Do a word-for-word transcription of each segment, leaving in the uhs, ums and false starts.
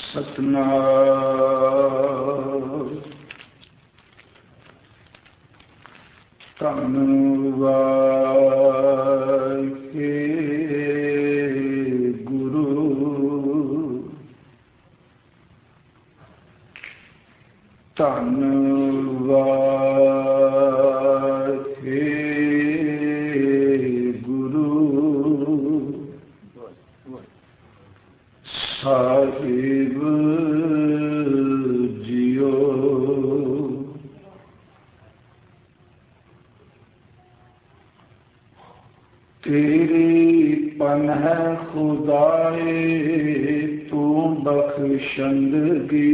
ਸਤਨਾਮ ਧੰਨ ਵਾਹਿਗੁਰੂ ਧੰਨ ਵਾਹਿਗੁਰੂ ਸਾਹਿਬ ਜੀਓ। ਤੇਰੀ ਪਨਾਹ ਖੁਦਾਏ ਤੂੰ ਬਖਸ਼ੰਦਗੀ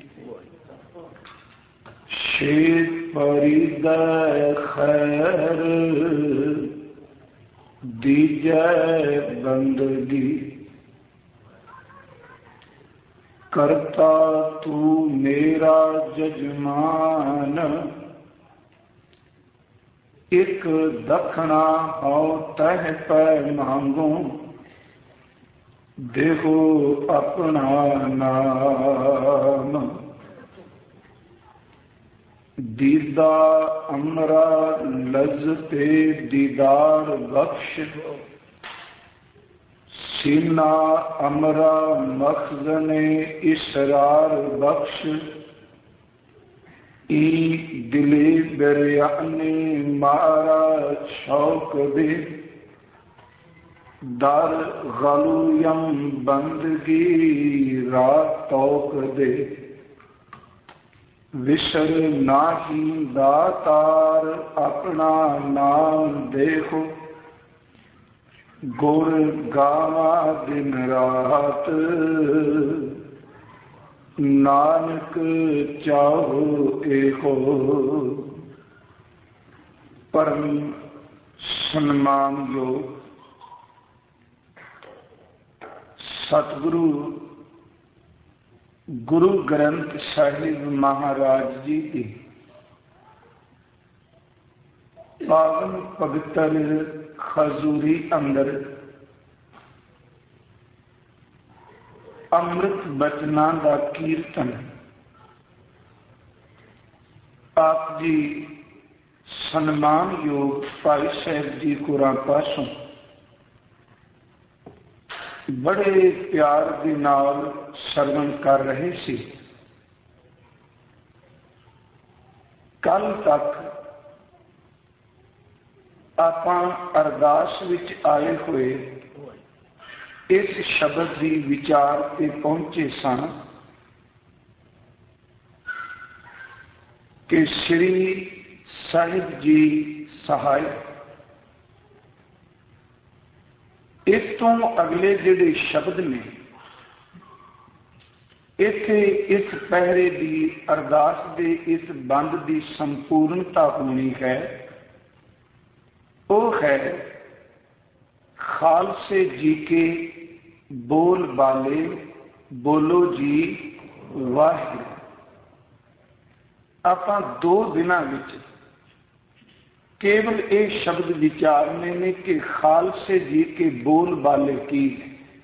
ਸ਼ੇਖ ਫਰੀਦਾ ਖੈਰ ਦੀਜੈ ਬੰਦਗੀ ਕਰਤਾ ਤੂੰ ਮੇਰਾ ਜਜਮਾਨ ਇੱਕ ਦਖਣਾ ਹਉ ਤਹ ਪੈ ਮੰਗੂ ਦੇਖੋ ਆਪਣਾ ਨਾਮ ਦੀਦਾ ਅਮਰਾ ਲਜ਼ਤੇ ਦੀਦਾਰ ਬਖਸ਼ ਸੀਨਾ ਅਮਰਾ ਮਖਜ਼ਨੇ ਇਸਰਾਰ ਬਖਸ਼ ਈ ਦਿਲੇ ਬਰਿਆਨੇ ਮਾਰਾ ਸ਼ੌਕ ਦੇ ਦਰ ਗਲੂਯਮ ਬੰਦਗੀ ਰਾਤ ਤੌਕ ਦੇ ਵਿਸਰ ਨਾਹੀ ਦਾਤਾਰ ਆਪਣਾ ਨਾਮ ਦੇਖੋ ਗੁਰ ਗਾਵਾ ਦਿਨ ਰਾਤ ਨਾਨਕ ਚਾਹੋ ਏਹੋ। ਪਰਮ ਸਨਮਾਨਯੋਗ ਸਤਿਗੁਰੂ ਗੁਰੂ ਗ੍ਰੰਥ ਸਾਹਿਬ ਮਹਾਰਾਜ ਜੀ ਦੀ ਪਾਵਨ ਪਵਿੱਤਰ ਖਜ਼ੂਰੀ ਅੰਦਰ ਅੰਮ੍ਰਿਤ ਬਚਨਾਂ ਦਾ ਕੀਰਤਨ ਆਪ ਜੀ ਸਨਮਾਨਯੋਗ ਭਾਈ ਸਾਹਿਬ ਜੀ ਕੋਰਾਂ ਪਾਸੋਂ ਬੜੇ ਪਿਆਰ ਦੇ ਨਾਲ ਸਰਵਣ ਕਰ ਰਹੇ ਸੀ। ਕੱਲ ਤੱਕ ਆਪਾਂ ਅਰਦਾਸ ਵਿੱਚ ਆਏ ਹੋਏ ਇਸ ਸ਼ਬਦ ਦੀ ਵਿਚਾਰ ਤੇ ਪਹੁੰਚੇ ਸਨ ਕਿ ਸ੍ਰੀ ਸਾਹਿਬ ਜੀ ਸਹਾਇ। ਇਸ ਤੋਂ ਅਗਲੇ ਜਿਹੜੇ ਸ਼ਬਦ ਨੇ ਇੱਥੇ ਇਸ ਪਹਿਰੇ ਦੀ ਅਰਦਾਸ ਦੇ ਇਸ ਬੰਦ ਦੀ ਸੰਪੂਰਨਤਾ ਹੋਣੀ ਹੈ। ਉਹ ਹੈ ਖਾਲਸੇ ਜੀ ਕੇ ਬੋਲ ਬਾਲੇ ਬੋਲੋ ਜੀ ਵਾਹਿਗੁਰੂ। ਆਪਾਂ ਦੋ ਦਿਨਾਂ ਵਿੱਚ ਕੇਵਲ ਇਹ ਸ਼ਬਦ ਵਿਚਾਰਨੇ ਨੇ ਕਿ ਖਾਲਸੇ ਜੀ ਕੇ ਬੋਲ ਬਾਲੇ ਕੀ ਹੈ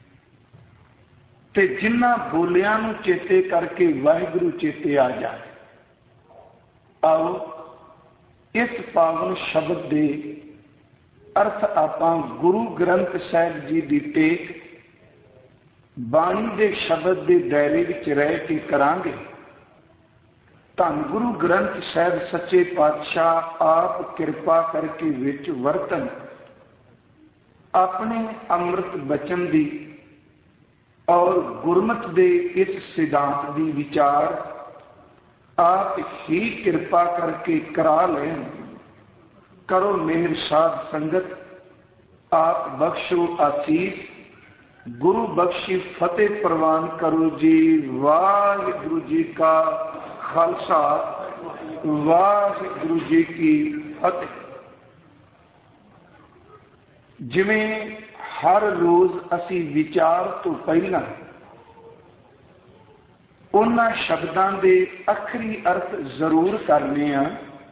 ਤੇ ਜਿਨ੍ਹਾਂ ਬੋਲਿਆਂ ਨੂੰ ਚੇਤੇ ਕਰਕੇ ਵਾਹਿਗੁਰੂ ਚੇਤੇ ਆ ਜਾਏ। ਆਓ ਇਸ ਪਾਵਨ ਸ਼ਬਦ ਦੇ ਅਰਥ ਆਪਾਂ ਗੁਰੂ ਗ੍ਰੰਥ ਸਾਹਿਬ ਜੀ ਦੀ ਟੇਕ ਬਾਣੀ ਦੇ ਸ਼ਬਦ ਦੇ ਦਾਇਰੇ ਵਿੱਚ ਰਹਿ ਕੇ ਕਰਾਂਗੇ। ਧੰਨ ਗੁਰੂ ਗ੍ਰੰਥ ਸਾਹਿਬ ਸੱਚੇ ਪਾਤਸ਼ਾਹ ਆਪ ਕਿਰਪਾ ਕਰਕੇ ਵਿੱਚ ਵਰਤਨ ਆਪਣੇ ਅੰਮ੍ਰਿਤ ਬਚਨ ਦੀ ਔਰ ਗੁਰਮਤਿ ਦੇ ਇਸ ਸਿਧਾਂਤ ਦੀ ਵਿਚਾਰ ਆਪ ਹੀ ਕਿਰਪਾ ਕਰਕੇ ਕਰਾ ਲੈਣ। ਕਰੋ ਮਿਹਰ ਸਾਧ ਸੰਗਤ, ਆਪ ਬਖਸ਼ੋ ਆਸੀਸ, ਗੁਰੂ ਬਖਸ਼ੀ ਫਤਿਹ ਪ੍ਰਵਾਨ ਕਰੋ ਜੀ। ਵਾਹਿਗੁਰੂ ਜੀ ਕਾ ਖਾਲਸਾ, ਵਾਹਿਗੁਰੂ ਜੀ ਕੀ ਫਤਿਹ। ਜਿਵੇਂ ਹਰ ਰੋਜ਼ ਅਸੀਂ ਵਿਚਾਰ ਤੋਂ ਪਹਿਲਾਂ ਉਹਨਾਂ ਸ਼ਬਦਾਂ ਦੇ ਅੱਖਰੀ ਅਰਥ ਜ਼ਰੂਰ ਕਰਨੇ ਆ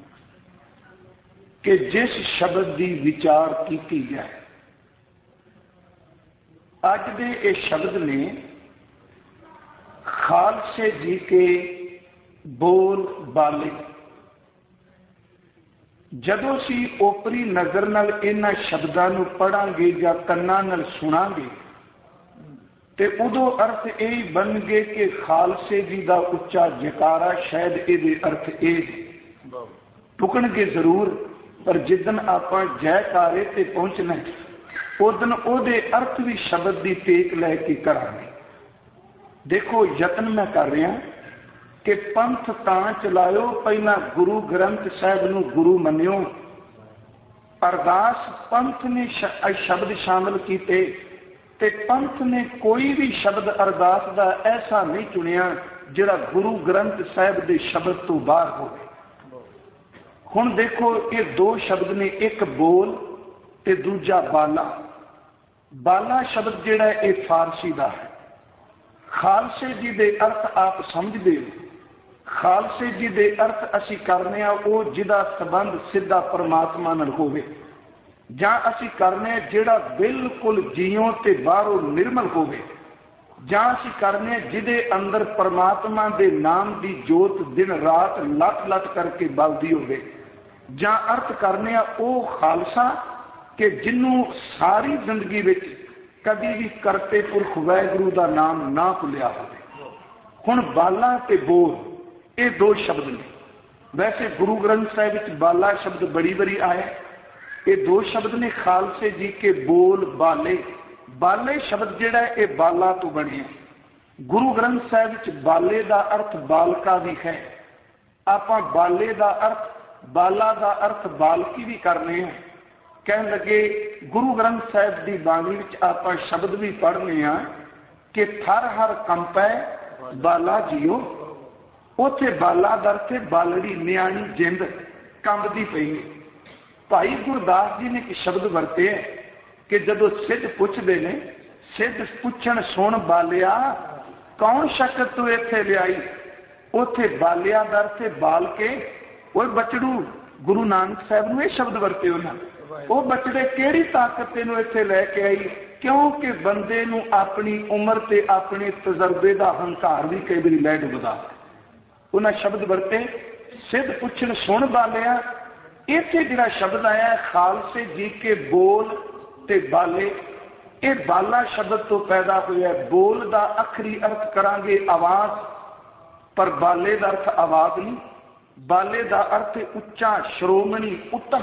ਕਿ ਜਿਸ ਸ਼ਬਦ ਦੀ ਵਿਚਾਰ ਕੀਤੀ ਜਾਏ। ਅੱਜ ਦੇ ਇਹ ਸ਼ਬਦ ਨੇ खालसे जी के बोल बाले। जदों असीं ओपरी नज़र नाल इन्हां शब्दां नूं पढ़ांगे जां कन्नां नाल सुणांगे ते उदों अर्थ यही बन गए कि खालसे जी का उच्चा जयकारा शायद ये अर्थ ये टुकणगे जरूर, पर जिदन आपां जयकारे ते पहुंचना उदन उहदे अर्थ भी शब्द की टेक लैके करांगे। देखो यतन मैं कर रहा कि पंथ तां चलायो, पहला गुरु ग्रंथ साहिब नूं गुरु मन्नियो, अरदास पंथ ने शब्द शामिल किए ते पंथ ने कोई भी शब्द अरदास का ऐसा नहीं चुनिया जिहड़ा गुरु ग्रंथ साहिब के शब्द तो बाहर हो। हुण देखो ये दो शब्द ने, एक बोल ते दूजा बाला। बाला शब्द जिहड़ा ये फारसी का है। खालसे जी के अर्थ आप समझते हो, खालसे जी के अर्थ असी करने वो जिहदा संबंध सीधा परमात्मा नाल होवे, जां असी करने जिहड़ा बिल्कुल जीओ ते बाहरों निर्मल होवे, जां असी करने जिहदे अंदर परमात्मा दे नाम दी जोत दिन रात लट लट करके बलदी होवे, जां अर्थ करने वो खालसा कि जिन्हों सारी जिंदगी विच कभी भी करते पुरख वाहिगुरू का नाम ना भुलिया होवे। हुण बाला ते बोल ये दो शब्द ने। वैसे गुरु ग्रंथ साहिब विच बाला शब्द बड़ी बड़ी आया, ये दो शब्द ने खालसे जी के बोल बाले। बाले शब्द जिहड़ा ये बाला तो बने। गुरु ग्रंथ साहिब विच बाले का अर्थ बालका भी है। आपां बाले का अर्थ बाला का अर्थ बालकी भी करने हैं। कहन लगे गुरु ग्रंथ साहिब की बाणी विच आपां शब्द भी पढ़ने हैं कि थर हर कंपै बाला जियो। उथे बाला दर से बालड़ी न्याणी जिंद कंबदी पई है। भाई गुरदास जी ने एक शब्द वरते है कि जदों सिद्ध पुछदे ने, सिद्ध पुछण सुन बालिया कौन शक्ल तू इत्थे लियाई, उथे बालिया दर से बाल के वो बचड़ू गुरु नानक साहब ने शब्द वरते उन्होंने, वो बचड़े केड़ी ताकत तेनों इत्थे लैके आई, क्योंकि बंदे नूं अपनी उम्र ते अपने तजर्बे का हंकार भी कई बार लै डुबदा। उन्हें शब्द वरते सिद्ध पुछण सुन बालिया। इत्थे जिहड़ा शब्द आया खालसे जी के बोल ते बाले, ये बाला शब्द तो पैदा होया। बोल का अखरी अर्थ करांगे आवाज, पर बाले का अर्थ आवाज नहीं। बाले का अर्थ उच्चा श्रोमणी उत्तम।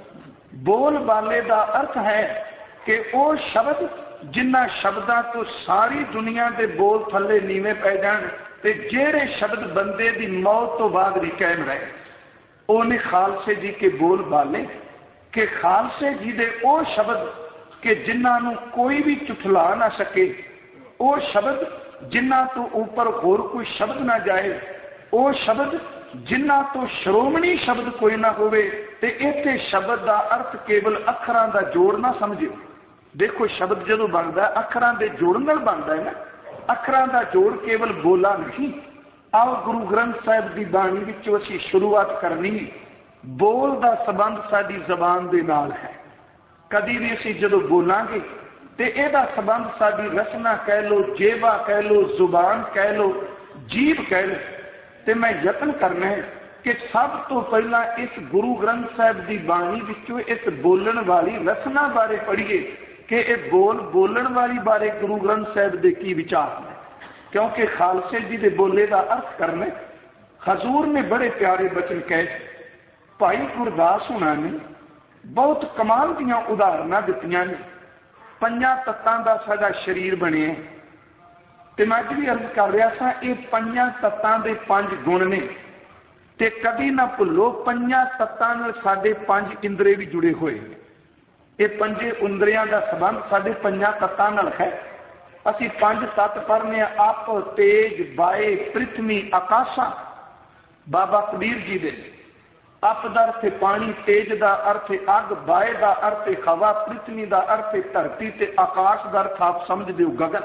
बोल बाले का अर्थ है कि वो शब्द जिन्ना शब्दां तो सारी दुनिया के बोल थले नीवे पै जाण ते जेड़े शब्द बंदे की मौत तो बाद भी कायम रहे, उन्हें खालसे जी के बोल बाले। कि खालसे जी दे वो शब्द कि जिन्हों कोई भी चुठला ना सके, वो शब्द जिन्ना तो ऊपर होर कोई शब्द ना जाए, वो शब्द जिन्ना तो श्रोमणी शब्द कोई ना होवे। ते इत्थे शब्द का अर्थ केवल अखरां का जोड़ ना समझियो। देखो शब्द जो बनता है अखरां के जोड़ नाल बनता है ना, अखरां का जोड़ केवल बोला नहीं। आओ गुरु ग्रंथ साहिब की बाणी विचों असीं शुरुआत करनी। बोल का संबंध साडी जबान दे नाल है। कदी भी असीं जदों बोलांगे ते इहदा संबंध साडी रसना कह लो, जेवा कह लो, जुबान कह लो, जीभ कह लो। ते मैं यतन करना है कि सब तो पहला इस गुरु ग्रंथ साहिब की बाणी विचों इस बोलण वाली रसना बारे पढ़िए कि यह बोल बोलण वाली बारे गुरु ग्रंथ साहिब के की विचार है। क्योंकि खालसे जी के बोले का अर्थ करने हजूर ने बड़े प्यारे बचन कहे। भाई गुरदास होना ने बहुत कमाल दियां उदाहरणा दित्तियां ने। पंजां तत्तां दा साडा शरीर बने ते मैं भी अर्ज कर रहा था, ये पंजां तत्तां दे पंज गुण ने ते कभी ना भुलो पंजां तत्तां नाल साडे पंज इंद्रे भी जुड़े हुए। ये पंजे इंद्रियां का संबंध साडे पंजां तत्तां नाल है। असी पंज तत्त पढ़ने आप, तेज, बाए, पृथ्वी, आकाशा। बाबा कबीर जी दे अप दा अर्थ पानी, तेज का अर्थ अग, बाए का अर्थ हवा, पृथ्वी का अर्थ धरती ते आकाश का अर्थ आप समझते हो गगन।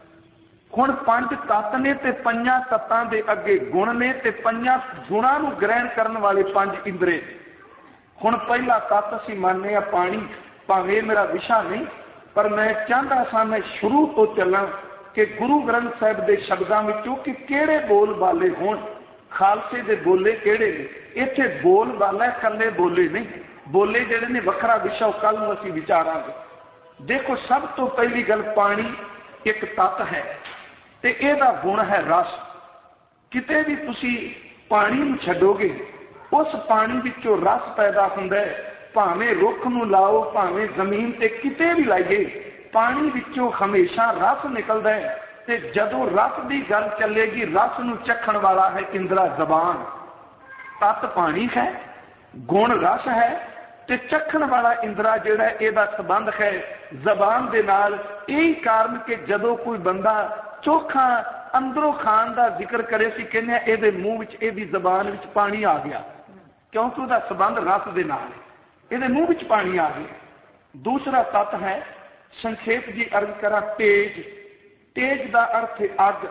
हुण पंज तत्त ने ते पंजां तत्तां दे अगे गुण ने ते पंजां गुणां नूं ग्रहण करने वाले पंज इंद्रे। हुण पहला तत्त असीं मानने आ पानी। भावें मेरा विशा नहीं, पर मैं चाहता सा मैं शुरू तो चलां कि कि गुरु ग्रंथ साहिब के शब्दों विचों कि किहड़े बोल बाले होण, खालसे दे बोले किहड़े ने। इत्थे बोल बाला कल्ले बोले नहीं, बोले जिहड़े ने वखरा विषय कल नूं असीं विचारांगे। देखो सब तो पहली गल, पानी एक तत्त है ते इहदा गुण है रस। किते भी तुसीं पानी नूं छड्डोगे, उस पानी विचों रस पैदा हुंदा है। भावें रुख नूं लाओ, भावें जमीन ते किते भी लाइए, पानी विचों हमेशा रस निकलदा है। ते जदों रस की गल चलेगी, रस नूं चखण वाला है इंद्रा जबान। तत्त पानी है, गुण रस है, ते चखण वाला इंद्रा जिहड़ा इहदा संबंध है जबान दे नाल। यही कारण कि जदों कोई बंदा चोखा अंदरों खान का जिक्र करे, असीं कहने इहदे मूँह विच, इहदी जबान विच पानी आ गया, क्योंकि उसका संबंध रस दे नाल है। इहदे मूँह विच पानी आ गया। दूसरा तत्त है, संक्षेप जी अर्ज करा, तेज। तेज का अर्थ है अग।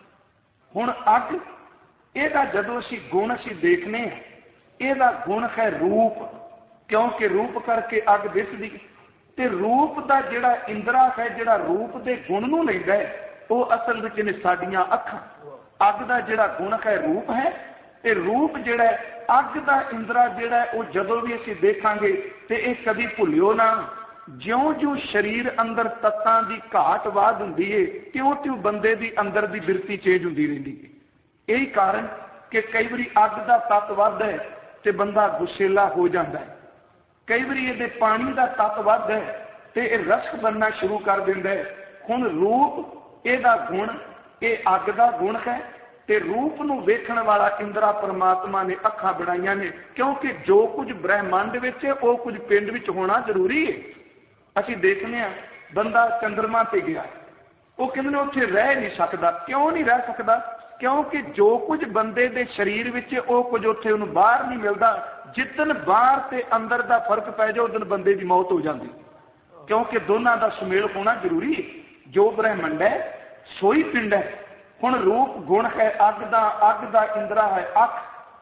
हुण अग, इहदा जदों असीं गुण असीं देखने, इहदा गुण है रूप, क्योंकि रूप करके अग दिसदी। ते रूप का जिहड़ा इंद्रा है, जिहड़ा रूप के गुण नूं लैंदा है, वो असल विच ने साडीआं अखां। अग का जिहड़ा गुण है रूप है, ते रूप जिहड़ा अग का इंद्रा जिहड़ा वो जदों भी असीं देखांगे ते इह कदी भुल्लिओ ना, ज्यों ज्यों शरीर अंदर तत्तां की घाट वाध हुंदी है, त्यों त्यों बंदे दी अंदर दी बिरती चेंज हुंदी रहिंदी है। यही कारण कि कई बारी अग का तत्त वधदा है ते बंदा गुस्सेला हो जाता है। कई बारी इहदे पानी का तत्त वधदा है ते इह रसक बनना शुरू कर दिंदा है। हुण रूप इहदा गुण, इह अग का गुण है, ते रूप नूं वेखण वाला इंद्रा परमात्मा ने अखां बनाईआं ने, क्योंकि जो कुछ ब्रह्मंड विच है वो कुछ पिंड विच होना जरूरी है। असीं देखने आ, बंदा चंद्रमा ते गया, वो कहंदे ने उत्थे रह नहीं सकता। क्यों नहीं रह सकता? क्योंकि जो कुछ बंदे दे शरीर विच वो कुछ उत्थे उहनूं बाहर नहीं मिलता। जिद्दन बाहर ते अंदर दा फर्क पै जाए, उदन बंदे दी मौत हो जाती, क्योंकि दोनों दा सुमेल होना जरूरी है। जो ब्रह्मंड है सोई पिंड है। हुण रूप गुण है अग दा, अग दा इंद्रा है अख।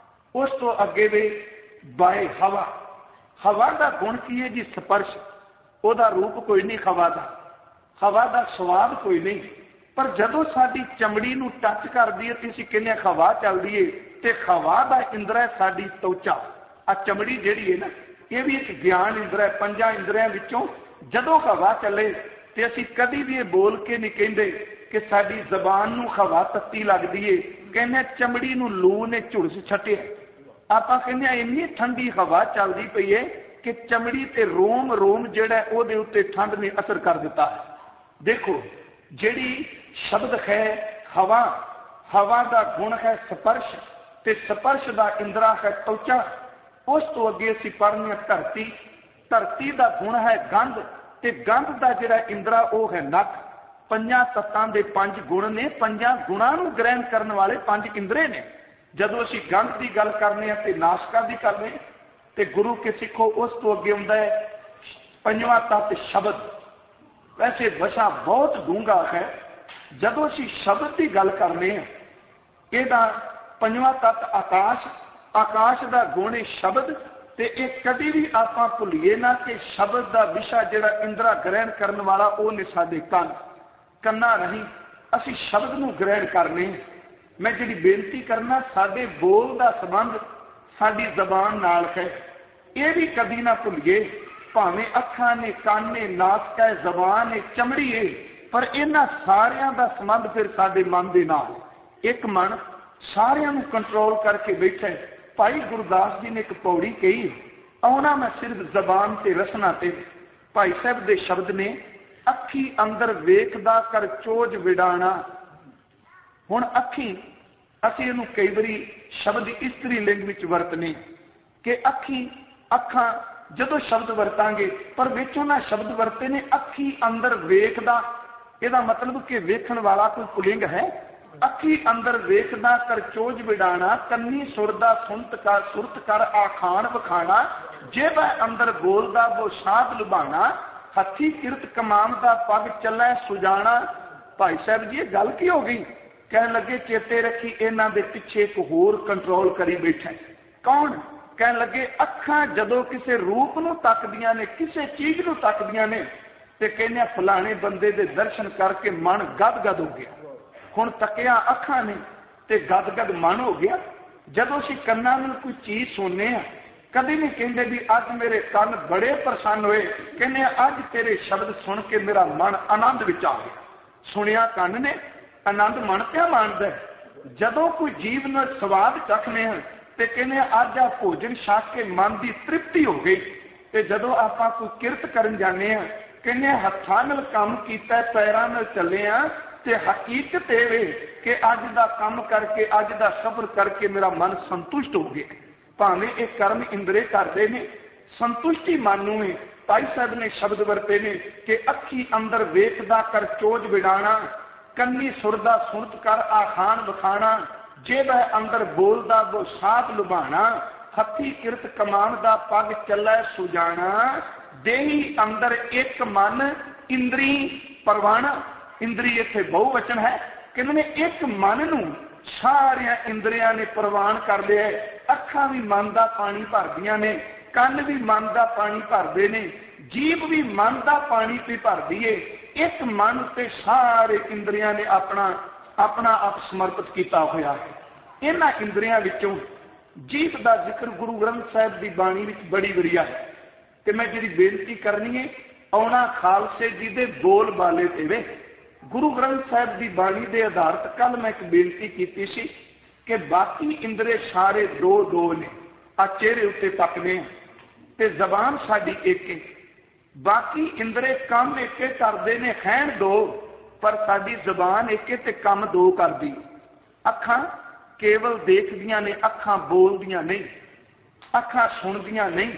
उस तो अगे वे बाए हवा। हवा का गुण की है जी? स्पर्श। ਉਹਦਾ रूप कोई नहीं हवा का, हवा का स्वाद कोई नहीं। पर जदों साडी चमड़ी नूं टच करदी है ते असीं कहने हवा चलदी है, ते हवा का इंद्रा है साडी त्वचा। आ चमड़ी जिहड़ी है ना, ये भी एक ज्ञान इंद्रा है। पंजां इंद्रियां विचों जदों हवा चले ते असीं कदी भी ये बोल के नहीं कहिंदे कि साडी जबान नूं हवा तत्ती लगदी है। कहने चमड़ी नूं लू ने झुलस छटिया। आपां कहने इन्नी ठंडी हवा चलदी पई है कि चमड़ी ते रोम रोम जिहड़ा उहदे उत्ते ठंड ने असर कर दिता है। देखो जिहड़ी शब्द है हवा, हवा का गुण है स्पर्श, ते स्पर्श का इंद्रा है त्वचा। उस तो अगे असीं पढ़ने धरती। धरती का गुण है गंध, ते गंध का जिहड़ा इंद्रा वो है नक। पंजां तत्तां दे पंज गुण ने, पंजां गुणां नूं ग्रहण करने वाले पंज इंद्रे ने। जदों असीं गंध की गल करने ते नासका की करने ते गुरु के सिखो, उस तो अगे हुंदा है पंजवां तत्त शब्द। वैसे वशा बहुत डूंगा है। जदों असीं शब्द की गल करने, इहदा पंजवां तत्त आकाश। आकाश का गुण है शब्द। ते एक कभी भी आपां भुल्लीए ना कि शब्द का विषा जिहड़ा इंद्रा ग्रहण करने वाला वो ने साडे कंन। कन्ना नहीं असीं शब्द नूं ग्रहण करने। मैं जिहड़ी बेनती करना, साडे बोल का संबंध साडी जबान नाल है, ये भी कभी ना भुल्लीए। भावें अखां ने, कान ने, नासक है, जबान है, चमड़ी है, पर इन्हां सारियां दा संबंध फिर साडे मन दे नाल। एक मन सारियां नूं कंट्रोल करके बैठा है। भाई गुरदास जी ने एक पौड़ी कही, आउणा मैं सिर्फ जबान ते रसना ते। भाई साहब दे शब्द ने, अखी अंदर वेखदा कर चोज विडाणा। हुण अखी असीं इहनूं कई बारी शब्द इस्त्री लिंग विच वरतने कि अखी अखां जदों शब्द वरतांगे, पर विच उहनां शब्द वरते ने अखी अंदर वेखदा। इहदा मतलब कि वेखण वाला कोई पुलिंग है। अखी अंदर वेखदा कर चोज विडाणा, कन्नी सुरदा सुनत का सुरत कर आखान वखाना। जेब अंदर बोलदा वो साध लुभाना, हथी किरत कमाम दा पग चलै सुजाना। भाई साहब जी ये गल की हो गई? कहने लगे चेते रखी इन्हां दे पिछे एक होर कंट्रोल करी बैठा है। कौन? कहने लगे अखां जदों किसी रूप नूं तकदियां ने, किसी चीज नूं तकदियां ने, ते कहने फलाने बंदे दे दर्शन करके मन गद गद हो गया। हुण तकिया अखां ने ते गद गद मन हो गया। जदों असीं कन्नां नाल कोई चीज़ सुनने आ, कभी नहीं कहते भी अज मेरे कन बड़े प्रसन्न हुए, कहने अज तेरे शब्द सुन के मेरा मन आनंद विच आ गया। सुनिया कन ने, आनंद मन क्या मानदा है। जदों कोई जीव न स्वाद चखने हैं तो कहने अज आ भोजन छक के मन की तृप्ति हो गई। तो जदों आपां कोई किरत करन जाने हैं, कहने हत्थां नाल काम कीता, पैरां नाल चले आ, ते हकीकत ये वे कि अज दा काम करके, अज दा सफर करके मेरा मन संतुष्ट हो गया। भावें एक कर्म इंद्रे करते ने, संतुष्टि मन नूं है। भाई साहब ने शब्द वरते ने कि अखी अंदर वेखदा कर चोज विड़ाणा, कन्नी सुरदा सुनत कर आखान बखाना, जेब अंदर बोलदा वो साथ लुभाना, हथी किरत कमान दा पग चलै सुजाना, देही अंदर एक मन इंद्री परवाना। इंद्री इत्थे बहुवचन है, कहने एक मन नूं सारिया इंद्रियां ने प्रवान कर लिया। अखां भी मन दा पानी भरदियां ने, कन भी मन दा पानी भरदे ने, जीभ भी मन दा पानी भी भरदी है। एक मन से सारे इंद्रियां ने अपना अपना आप समर्पित किया होया है। इन्हां इंद्रियां विचों जीभ का जिक्र गुरु ग्रंथ साहिब की बाणी विच बड़ी वरिया है। कि मैं जी बेनती करनी है, आउणा खालसे जी दे बोल बाले ते वे। गुरु ग्रंथ साहिब की बाणी के आधारित कल मैं एक बेनती की सी कि बाकी इंद्रे सारे दो दो ने, आ चेहरे उत्ते तकने ते जबान साडी एक है। बाकी इंद्रे काम एक करते ने, खैन दो, पर साडी जबान एक ते कम दो करदी। अखां केवल देखदियां ने, अखां बोलदियां नहीं, अखां सुनदियां नहीं।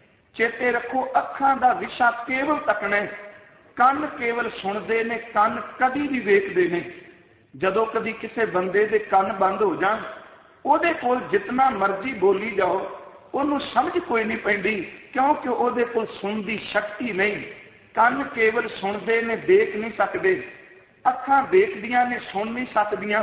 चेते रखो अखां दा विशा केवल तकना है, कन केवल सुनते ने, कन कभी भी वेखते नहीं। जदों कभी किसी बंदे दे कन बंद हो जान, उहदे कोल जितना मर्जी बोली जाओ उन्होंने समझ कोई नहीं पैंदी, क्योंकि उहदे कोल सुन की शक्ति नहीं। कन केवल सुनते ने, देख नहीं सकते। अखां देखदियां ने, सुन नहीं सकदियां।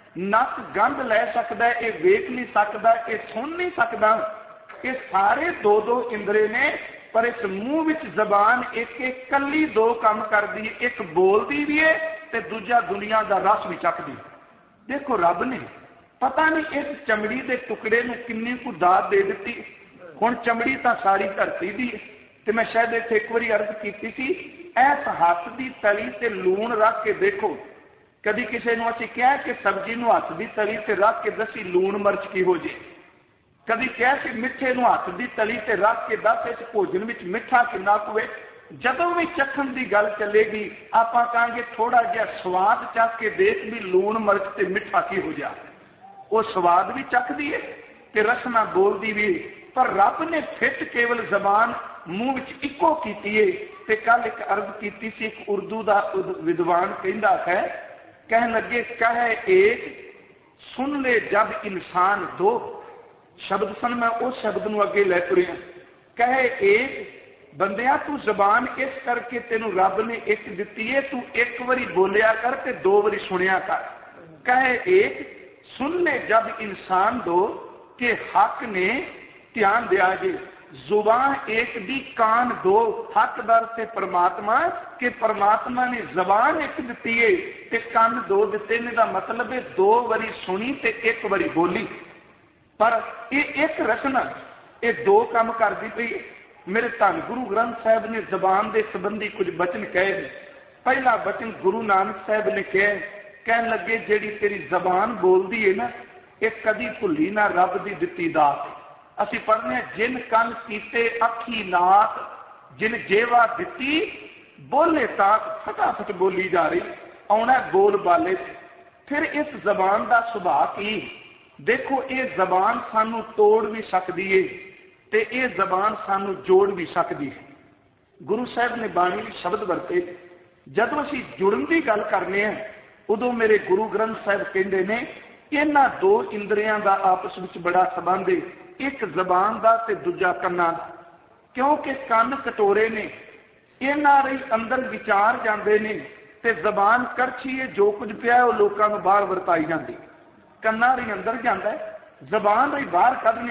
नक गंध लै सकदा, ये वेख नहीं सकता, ये सुन नहीं सकता। ये सारे दो दो इंद्रे ने, पर इस मुंह विच जबान एक एक कली दो काम करदी, एक बोलती भी है ते दूजा दुनिया का रस भी चखदी। देखो रब ने पता नहीं इस चमड़ी के टुकड़े नूं किन्नी कु दात दे दी। हुण चमड़ी तो सारी धरती दी है, ते मैं शायद इत्थे एक बारी अर्ज कीती सी, इस हथ की तली ते लूण रख के देखो। कभी किसी नूं असीं कहा कि सब्जी नूं हथ की तली ते रख के दसी लूण मर्च किहो जे। कभी कहा कि मिठे नूं हथ की तली ते रख के दस इस भोजन विच मिठा किन्ना कुए। जदों भी चखण की गल चलेगी आपां कहांगे थोड़ा जिहा स्वाद चख के देख भी लूण मर्च ते मिठा किहो जिहा। वो स्वाद भी चखदी है ते रसना बोलदी भी, पर रब ने फिट केवल जबान मूँह विच इको कीती है। ते कल एक अर्ज कीती सी, एक उर्दू का विद्वान कहंदा है, कह लगे कह एक सुन ले जब इंसान दो। शब्द सन, मैं उस शब्द नूं अगे लै तुरिया। कह एक बंदिया तू जबान इस करके तेनू रब ने एक दिती है, तू एक बारी बोलिया कर ते दो बारी सुनिया कर। कह एक सुन ले जब इंसान दो, के हक ने ध्यान दिया जे। जुबान एक दी कान दो, हकदार से परमात्मा, के परमात्मा ने जबान एक दिती है ते कान दो दिते ने। दा मतलब है दो बारी सुनी ते एक बारी बोली, पर ये एक रचना ये दो काम करती पई। मेरे धन गुरु ग्रंथ साहिब ने जबान के संबंधी कुछ बचन कहे। पहला बचन गुरु नानक साहिब ने कहे, कह लगे जेड़ी तेरी जबान बोलती है ना, ये कदी भुली ना रब की दिती दात। असी पढ़ने जिन कन कीते अखी नाथ, जिन जेवा दिती बोले ताक। फटाफट बोली जा रही, आना बोल बाले। फिर इस जबान का सुभाव की देखो, ये जबान सानू तोड़ भी सकती है ते ये जबान सानू जोड़ भी सकती है। गुरु साहब ने बाणी शब्द वरते, जदों असीं जुड़न की गल करने हैं उदों मेरे गुरु ग्रंथ साहब कहते ने इन्हां दो इंद्रियां का आपस में बड़ा संबंध है, एक जबान का ते दूजा कन्नां दा। क्योंकि कन कटोरे ने, इन्हां रही अंदर विचार जाते ने, ते जबान करछी है, जो कुछ पिया वो लोगों को बाहर वरताई जाती। कन्ना रही अंदर जाता है, जबान रही बाहर कढ़ने,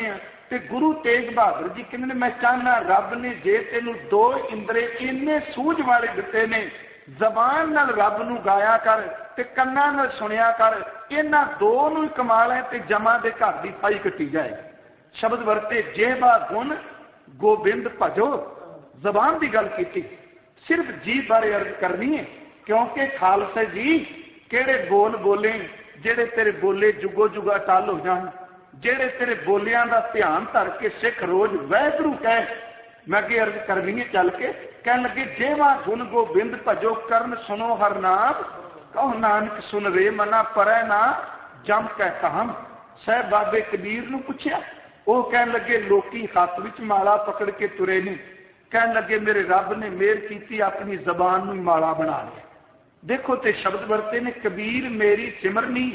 ਤੇ ਗੁਰੂ ਤੇਗ ਬਹਾਦਰ ਜੀ ਕਹਿੰਦੇ ਨੇ ਮੈਂ ਚਾਹਨਾ ਰੱਬ ਨੇ ਜੇ ਤੈਨੂੰ ਦੋ ਇੰਦਰੇ ਇੰਨੇ ਸੂਝ ਵਾਲੇ ਦਿੱਤੇ ਨੇ, ਜ਼ਬਾਨ ਨਾਲ ਰੱਬ ਨੂੰ ਗਾਇਆ ਕਰ ਤੇ ਕੰਨਾਂ ਨਾਲ ਸੁਣਿਆ ਕਰ, ਇਹਨਾਂ ਦੋ ਨੂੰ ਹੀ ਕਮਾਲ ਹੈ ਤੇ ਜਮਾ ਦੇ ਘਰ ਦੀ ਫਾਈ ਕੱਟੀ ਜਾਏ। ਸ਼ਬਦ ਵਰਤੇ ਜੇਬਾ ਗੁਣ ਗੋਬਿੰਦ ਭਜੋ, ਜ਼ਬਾਨ ਦੀ ਗੱਲ ਕੀਤੀ, ਸਿਰਫ ਜੀ ਬਾਰੇ ਅਰਜ਼ ਕਰਨੀ ਹੈ, ਕਿਉਂਕਿ ਖਾਲਸਾ ਜੀ ਕਿਹੜੇ ਬੋਲ ਬੋਲੇ ਜਿਹੜੇ ਤੇਰੇ ਬੋਲੇ ਜੁਗੋ ਜੁਗਾ ਟੱਲ ਹੋ ਜਾਣ, ਜਿਹੜੇ ਤੇਰੇ ਬੋਲਿਆਂ ਦਾ ਧਿਆਨ ਧਰ ਕੇ ਸਿੱਖ ਰੋਜ਼ ਵਾਹਿਗੁਰੂ ਕਹਿ। ਮੈਂ ਅੱਗੇ ਅਰਜ਼ ਕਰਨੀ ਹੈ ਚੱਲ ਕੇ, ਕਹਿਣ ਲੱਗੇ ਜੇਵਾ ਗੁਣ ਗੋਬਿੰਦ ਭਜੋ ਕਰਨ ਸੁਣੋ ਹਰ ਨਾਮ, ਕਹੋ ਨਾਨਕ ਸੁਣ ਰੇ ਮਨਾ ਪਰੈ ਨਾ ਜਮ ਕਹਿ ਕਹਮ। ਸਾਹਿਬ ਬਾਬੇ ਕਬੀਰ ਨੂੰ ਪੁੱਛਿਆ, ਉਹ ਕਹਿਣ ਲੱਗੇ ਲੋਕੀ ਹੱਥ ਵਿੱਚ ਮਾਲਾ ਪਕੜ ਕੇ ਤੁਰੇ ਨੇ, ਕਹਿਣ ਲੱਗੇ ਮੇਰੇ ਰੱਬ ਨੇ ਮਿਹਰ ਕੀਤੀ ਆਪਣੀ ਜ਼ਬਾਨ ਨੂੰ ਮਾਲਾ ਬਣਾ ਲਿਆ। ਦੇਖੋ ਤੇ ਸ਼ਬਦ ਵਰਤੇ ਨੇ ਕਬੀਰ ਮੇਰੀ ਸਿਮਰਨੀ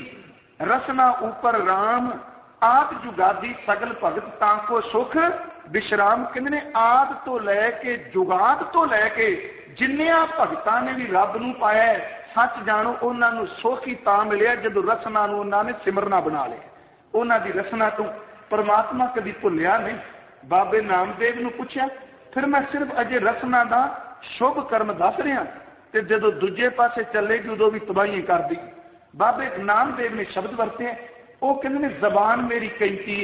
ਰਸਨਾ ਉਪਰ ਰਾਮ, ਆਦ ਜੁਗਾਦੀ ਸਗਲ ਭਗਤ ਤਾਂ ਕੋ ਸੁਖ ਵਿਸ਼ਰਾਮ। ਕਹਿੰਦੇ ਨੇ ਆਦ ਤੋਂ ਲੈ ਕੇ ਜੁਗਾਦ ਤੋਂ ਲੈ ਕੇ ਜਿੰਨਿਆਂ ਭਗਤਾਂ ਨੇ ਵੀ ਰੱਬ ਨੂੰ ਪਾਇਆ, ਸੱਚ ਜਾਣੋ ਉਹਨਾਂ ਨੂੰ ਸੁਖ ਹੀ ਤਾਂ ਮਿਲਿਆ ਜਦੋਂ ਰਸਨਾ ਨੂੰ ਉਹਨਾਂ ਨੇ ਸਿਮਰਨਾ ਬਣਾ ਲਿਆ। ਉਹਨਾਂ ਦੀ ਰਸਨਾ ਤੋਂ ਪਰਮਾਤਮਾ ਕਦੀ ਭੁੱਲਿਆ ਨਹੀਂ। ਬਾਬੇ ਨਾਮਦੇਵ ਨੂੰ ਪੁੱਛਿਆ, ਫਿਰ ਮੈਂ ਸਿਰਫ ਅਜੇ ਰਸਨਾ ਦਾ ਸ਼ੁਭ ਕਰਮ ਦੱਸ ਰਿਹਾ, ਤੇ ਜਦੋਂ ਦੂਜੇ ਪਾਸੇ ਚੱਲੇਗੀ ਉਦੋਂ ਵੀ ਤਬਾਹੀ ਕਰਦੀ। ਬਾਬੇ ਨਾਮਦੇਵ ਨੇ ਸ਼ਬਦ ਵਰਤੇ, ਉਹ ਕਹਿੰਦੇ ਨੇ ਜ਼ਬਾਨ ਮੇਰੀ ਕੈਂਤੀ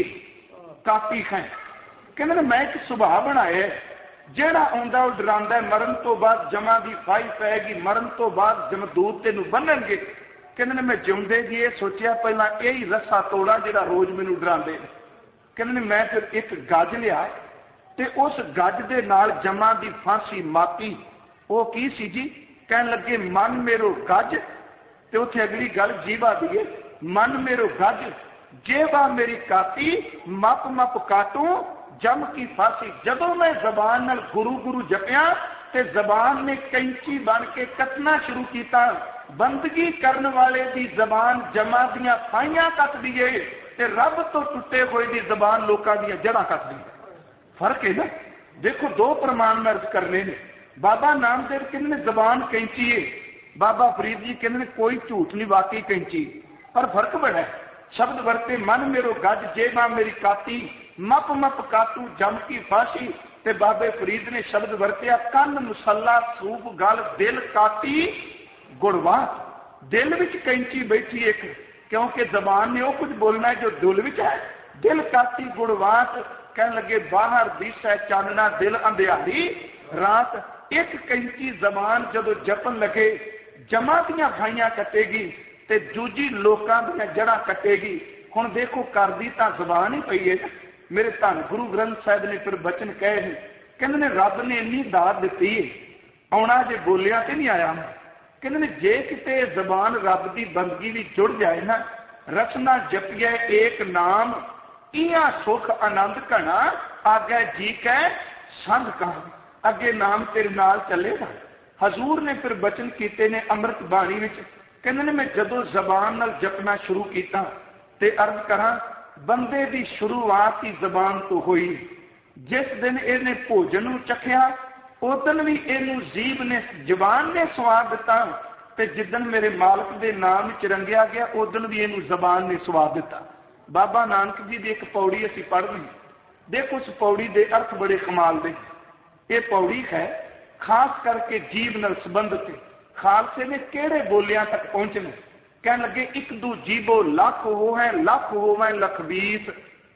ਕਾਪੀ ਹੈ। ਕਹਿੰਦੇ ਨੇ ਮੈਂ ਇੱਕ ਸੁਭਾਅ ਬਣਾਇਆ, ਜਿਹੜਾ ਆਉਂਦਾ ਉਹ ਡਰਾਉਂਦਾ, ਮਰਨ ਤੋਂ ਬਾਅਦ ਜਮਾ ਦੀ ਫਾਈ ਪਏਗੀ, ਮਰਨ ਤੋਂ ਬਾਅਦ ਜਮਦੂਤ ਤੈਨੂੰ ਬੰਨਣਗੇ। ਕਹਿੰਦੇ ਨੇ ਮੈਂ ਜਿਉਂਦੇ ਜੀ ਇਹ ਸੋਚਿਆ ਪਹਿਲਾਂ ਇਹੀ ਰੱਸਾ ਤੋੜਾ ਜਿਹੜਾ ਰੋਜ਼ ਮੈਨੂੰ ਡਰਾਉਂਦੇ। ਕਹਿੰਦੇ ਨੇ ਮੈਂ ਫਿਰ ਇੱਕ ਗੱਜ ਲਿਆ ਤੇ ਉਸ ਗੱਜ ਦੇ ਨਾਲ ਜਮਾ ਦੀ ਫਾਂਸੀ ਮਾਪੀ। ਉਹ ਕੀ ਸੀ ਜੀ? ਕਹਿਣ ਲੱਗੇ ਮਨ ਮੇਰੋ ਗੱਜ, ਤੇ ਉੱਥੇ ਅਗਲੀ ਗੱਲ ਜੀਵਾ ਦੀ ਹੈ, ਮਨ ਮੇਰੋ ਗੱਜ ਜੇਵਾ ਮੇਰੀ ਕਾਤੀ ਮਪ ਮਪ ਕਾਟੂ ਜਮ ਕੀ ਫਾਂਸੀ। ਜਦੋਂ ਮੈਂ ਜ਼ਬਾਨ ਨਾਲ ਗੁਰੂ ਗੁਰੂ ਜਪਿਆ ਤੇ ਜ਼ਬਾਨ ਨੇ ਕੈਂਚੀ ਬਣ ਕੇ ਕੱਟਣਾ ਸ਼ੁਰੂ ਕੀਤਾ। ਬੰਦਗੀ ਕਰਨ ਵਾਲੇ ਦੀ ਜ਼ਬਾਨ ਜਮਾ ਦੀਆਂ ਫਾਈਆਂ ਕੱਟਦੀ ਏ ਤੇ ਰੱਬ ਤੋਂ ਟੁੱਟੇ ਹੋਏ ਦੀ ਜ਼ਬਾਨ ਲੋਕਾਂ ਦੀਆਂ ਜੜ੍ਹਾਂ ਕੱਟਦੀ ਹੈ। ਫਰਕ ਹੈ ਨਾ। ਦੇਖੋ ਦੋ ਪ੍ਰਮਾਣ ਮੈਂ ਅਰਜ਼ ਕਰਨੇ ਨੇ। ਬਾਬਾ ਨਾਮਦੇਵ ਕਹਿੰਦੇ ਨੇ ਜ਼ਬਾਨ ਕੈਂਚੀ ਏ, ਬਾਬਾ ਫਰੀਦ ਜੀ ਕਹਿੰਦੇ ਨੇ ਕੋਈ ਝੂਠ ਨਹੀਂ, ਵਾਕਈ ਕੈਂਚੀ, ਪਰ ਫਰਕ ਬੜਾ ਹੈ। ਸ਼ਬਦ ਵਰਤੇ ਮਨ ਮੇਰੋ ਗੱਜ ਜੇਬਾ ਮੇਰੀ ਕਾਤੀ ਮਪ ਮਪ ਕਾਤੂ ਜਮ ਕੀ ਫਾਂਸੀ। ਤੇ ਬਾਬੇ ਫਰੀਦ ਨੇ ਸ਼ਬਦ ਵਰਤਿਆ ਕੰਨ ਮੁਸੱਲਾ ਸੂਪ ਗਲ ਦਿਲ ਕਾਤੀ ਗੁੜਵਾ। ਦਿਲ ਵਿੱਚ ਕੈਂਚੀ ਬੈਠੀ ਇੱਕ, ਕਿਉਂਕਿ ਜ਼ਬਾਨ ਨੇ ਉਹ ਕੁਝ ਬੋਲਣਾ ਜੋ ਦਿਲ ਵਿੱਚ ਹੈ। ਦਿਲ ਕਾਤੀ ਗੁੜਵਾਤ। ਕਹਿਣ ਲੱਗੇ ਬਾਹਰ ਦਿਸੈ ਚਾਨਣਾ ਦਿਲ ਅੰਧਿਆਰੀ ਰਾਤ। ਇੱਕ ਕੈਂਚੀ ਜ਼ਬਾਨ ਜਦੋਂ ਜਪਣ ਲੱਗੇ ਜਮਾ ਦੀਆਂ ਖਾਈਆਂ ਕੱਟੇਗੀ ਤੇ ਦੂਜੀ ਲੋਕਾਂ ਦੀਆਂ ਜੜ੍ਹਾਂ ਕੱਟੇਗੀ। ਹੁਣ ਦੇਖੋ ਕਰਦੀ ਤਾਂ ਜ਼ਬਾਨ ਹੀ ਪਈ ਹੈ। ਮੇਰੇ ਧੰਨ ਗੁਰੂ ਗ੍ਰੰਥ ਸਾਹਿਬ ਨੇ ਫਿਰ ਬਚਨ ਕਹੇ ਨੇ, ਕਹਿੰਦੇ ਨੇ ਰੱਬ ਨੇ ਇੰਨੀ ਦਾਤ ਦਿੱਤੀ ਹੈ, ਆਉਣਾ ਜੇ ਬੋਲਿਆ ਤੇ ਨਹੀਂ ਆਇਆ। ਕਹਿੰਦੇ ਨੇ ਜੇ ਕਿਤੇ ਜ਼ਬਾਨ ਰੱਬ ਦੀ ਬੰਦਗੀ ਵੀ ਜੁੜ ਜਾਏ ਨਾ, ਰਸਨਾ ਜਪਿਐ ਏਕ ਨਾਮ ਇਹਾਂ ਸੁਖ ਆਨੰਦ ਘਣਾ ਆਗੇ ਜੀ ਕੈ ਸੰਗ ਕਾ। ਅੱਗੇ ਨਾਮ ਤੇਰੇ ਨਾਲ ਚੱਲੇਗਾ। ਹਜ਼ੂਰ ਨੇ ਫਿਰ ਬਚਨ ਕੀਤੇ ਨੇ ਅੰਮ੍ਰਿਤ ਬਾਣੀ ਵਿੱਚ। ਕਹਿੰਦੇ ਨੇ ਮੈਂ ਜਦੋਂ ਜ਼ਬਾਨ ਨਾਲ ਜਪਣਾ ਸ਼ੁਰੂ ਕੀਤਾ ਤੇ ਅਰਜ਼ ਕਰਾਂ ਬੰਦੇ ਦੀ ਸ਼ੁਰੂਆਤ ਹੀ ਜ਼ਬਾਨ ਤੋਂ ਹੋਈ। ਜਿਸ ਦਿਨ ਇਹਨੇ ਭੋਜਨ ਨੂੰ ਚੱਖਿਆ ਉਸ ਦਿਨ ਵੀ ਇਹਨੂੰ ਜੀਭ ਨੇ ਜ਼ਬਾਨ ਨੇ ਸਵਾਦ ਦਿੱਤਾ, ਤੇ ਜਿੱਦਣ ਮੇਰੇ ਮਾਲਕ ਦੇ ਨਾਮ ਵਿੱਚ ਰੰਗਿਆ ਗਿਆ ਉਸ ਦਿਨ ਵੀ ਇਹਨੂੰ ਜ਼ਬਾਨ ਨੇ ਸਵਾਦ ਦਿੱਤਾ। ਬਾਬਾ ਨਾਨਕ ਜੀ ਦੀ ਇੱਕ ਪੌੜੀ ਅਸੀਂ ਪੜ੍ਹਨੀ, ਦੇਖੋ ਉਸ ਪੌੜੀ ਦੇ ਅਰਥ ਬੜੇ ਕਮਾਲ ਦੇ। ਇਹ ਪੌੜੀ ਹੈ ਖਾਸ ਕਰਕੇ ਜੀਭ ਨਾਲ ਸੰਬੰਧਿਤ। ਖਾਲਸੇ ਨੇ ਕਿਹੜੇ ਬੋਲਿਆਂ ਤੱਕ ਪਹੁੰਚਣਾ? ਕਹਿਣ ਲੱਗੇ ਇੱਕ ਦੂ ਜੀਬੋ ਲੱਖ ਹੋ ਹੈ ਲੱਖ ਹੋਵੇ ਲੱਖ ਵੀਸ,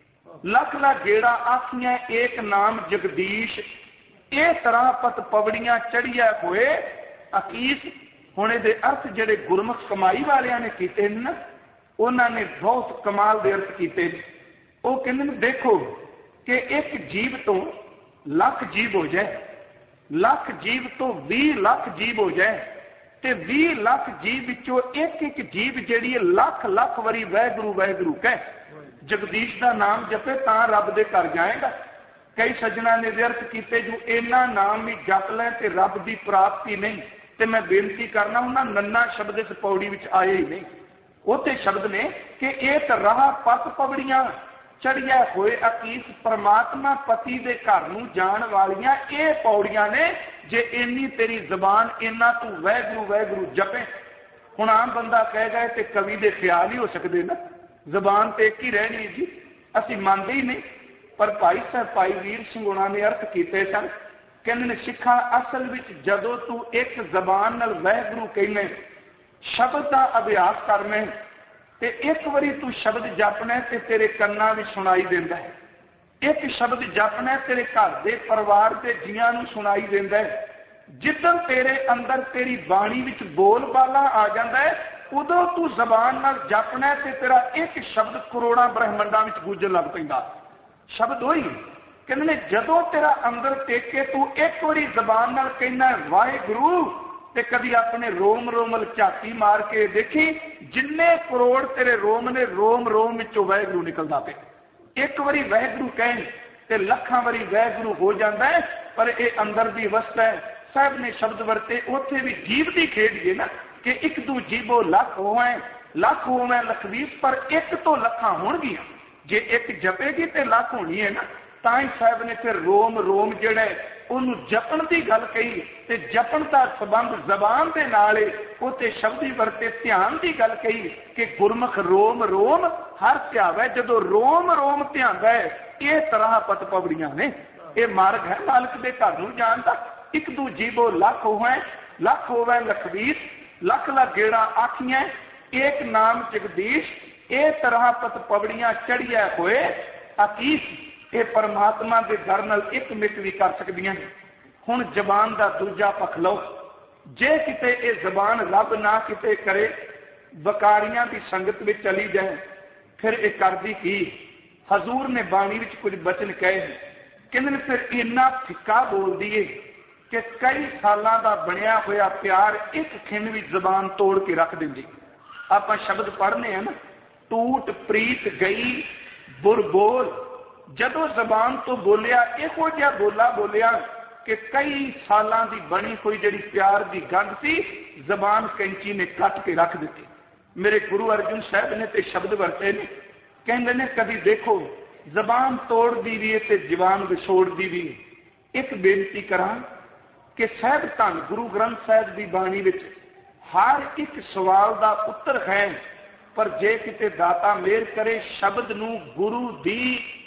ਲੱਖ ਲਾ ਗੇੜਾ ਆਖੀਆਂ ਏਕ ਨਾਮ ਜਗਦੀਸ਼। ਇਹ ਤਰ੍ਹਾਂ ਪਤ ਪਵੜੀਆਂ ਚੜੀਆਂ ਹੋਏ ਅਕੀਸ। ਹੁਣ ਇਹਦੇ ਅਰਥ ਜਿਹੜੇ ਗੁਰਮੁਖ ਕਮਾਈ ਵਾਲਿਆਂ ਨੇ ਕੀਤੇ ਨੇ ਨਾ, ਉਹਨਾਂ ਨੇ ਬਹੁਤ ਕਮਾਲ ਦੇ ਅਰਥ ਕੀਤੇ ਨੇ। ਉਹ ਕਹਿੰਦੇ ਨੇ ਦੇਖੋ ਕਿ ਇੱਕ ਜੀਵ ਤੋਂ ਲੱਖ ਜੀਵ ਹੋ ਜਾਏ, ਲੱਖ ਜੀਵ ਤੋਂ ਵੀਹ ਲੱਖ ਜੀਵ ਹੋ ਜਾਏ, ਤੇ ਵੀਹ ਲੱਖ ਜੀਵ ਵਿੱਚੋਂ ਇੱਕ ਇੱਕ ਜੀਵ ਜਿਹੜੀ ਹੈ ਲੱਖ ਲੱਖ ਵਾਰੀ ਵਾਹਿਗੁਰੂ ਵਾਹਿਗੁਰੂ ਕਹੇ, ਜਗਦੀਸ਼ ਦਾ ਨਾਮ ਜਪੇ ਤਾਂ ਰੱਬ ਦੇ ਘਰ ਜਾਏਗਾ। ਕਈ ਸੱਜਣਾ ਨੇ ਵਿਅਰਥ ਕੀਤੇ ਜੋ ਇਹਨਾਂ ਨਾਮ ਵੀ ਜਪ ਲੈ ਤੇ ਰੱਬ ਦੀ ਪ੍ਰਾਪਤੀ ਨਹੀਂ। ਤੇ ਮੈਂ ਬੇਨਤੀ ਕਰਨਾ ਉਹਨਾਂ ਨੰਨਾ ਸ਼ਬਦ ਇਸ ਪੌੜੀ ਵਿੱਚ ਆਏ ਹੀ ਨਹੀਂ। ਉੱਥੇ ਸ਼ਬਦ ਨੇ ਕਿ ਇਹ ਤਾਂ ਰਾਹ ਪਤ ਪਵੜੀਆਂ ਚੜੀਆਂ ਹੋਏ ਅਕੀਸ। ਪਰਮਾਤਮਾ ਪਤੀ ਦੇ ਘਰ ਨੂੰ ਜਾਣ ਵਾਲੀਆਂ ਇਹ ਪੌੜੀਆਂ ਨੇ। ਜੇ ਇੰਨੀ ਤੇਰੀ ਜ਼ਬਾਨ ਇੰਨਾ ਤੂੰ ਵਾਹਿਗੁਰੂ ਵਾਹਿਗੁਰੂ ਜਪੇ। ਹੁਣ ਆਮ ਬੰਦਾ ਕਹਿ ਗਏ ਤੇ ਕਵੀ ਦੇ ਖਿਆਲ ਹੀ ਹੋ ਸਕਦੇ ਨਾ, ਜ਼ਬਾਨ ਤੇ ਇੱਕ ਹੀ ਰਹਿਣੀ ਜੀ, ਅਸੀਂ ਮੰਨਦੇ ਹੀ ਨਹੀਂ। पर भाई साहब भाई वीर सिंह होना ने अर्थ किए सन। कहते ने सिखा असल विच जदों तू एक जबान नाल वाहिगुरू कहने शब्द का अभ्यास करने ते एक बारी तू शब्द जपना ते तेरे कन्ना भी सुनाई देंदा है। एक शब्द जपना तेरे घर दे परिवार के जियां नूं सुनाई देंदा है। जिदन तेरे अंदर तेरी बाणी विच बोल बाला आ जाता है उदों तू जबान नाल जपना ते तेरा एक शब्द करोड़ां ब्रह्मंडां विच गूंजण लग पैंदा। शब्द वही कहंदे ने जदों तेरा अंदर टेके तू एक बारी जबान नाल कहना वाहिगुरू ते कभी अपने रोम रोमल झाती मार के देखी जिन्ने करोड़ तेरे रोम ने रोम रोम विचों वाहिगुरू निकलदा पे। एक बारी वाहिगुरू कहें ते लखां बारी वाहिगुरू हो जाता है। पर यह अंदर की अवस्था है। साहब ने शब्द वरते उत्थे भी जीव की खेड है ना कि एक दू जीवो लख होवे लख होवे लखवीस पर एक तो लखां होणगियां। जे एक जपेगी तो लख होनी है ना। तां ही साहब ने फिर रोम रोम जिहड़ा उन्होंने जपन की गल कही ते जपन का संबंध जबान के नाल उते शब्दी वरते ध्यान की गल कही कि गुरमुख रोम रोम हर ध्यावै। जदों रोम रोम ध्यानदा है ये तरह पत पवड़ियां ने ये मार्ग है मालिक के घर नूं जाण दा। एक दू जीवो लख होवे लख होवे लखवीस लख ला गेड़ा आखियां एक नाम जगदीश ये तरह पत पवड़ियां चढ़िया होए अतीस ये परमात्मा के घर नाल एक मिट भी कर सकदियां ने। हुण जबान का दूजा पख लो जे किते ये जबान रब ना किते करे वकारियां की संगत में चली जाए फिर ये करदी की। हजूर ने बाणी विच कुछ बचन कहे कहंदे ने फिर इन्ना फिक्का बोलदी है कि कई सालों का बनया होया प्यार एक खिन भी जबान तोड़ के रख देंदी। आप शब्द पढ़ने हैं ना टूट प्रीत गई बुर बोल जदों जबान तो बोलिया इहो जिहा बोला बोलिया कि कई सालों की बनी हुई जिहड़ी प्यार की गंढ सी जबान कैंची ने कट के रख दी। मेरे गुरु अर्जुन साहब ने तो शब्द वरते ने कहते ने कभी देखो जबान तोड़ दी भी है जबान विछोड़ दी भी। एक बेनती करा कि साहब धन गुरु ग्रंथ साहब की बाणी विच हर एक सवाल का उत्तर है। पर जे किते दाता मेहर करे शब्द नूं गुरु दी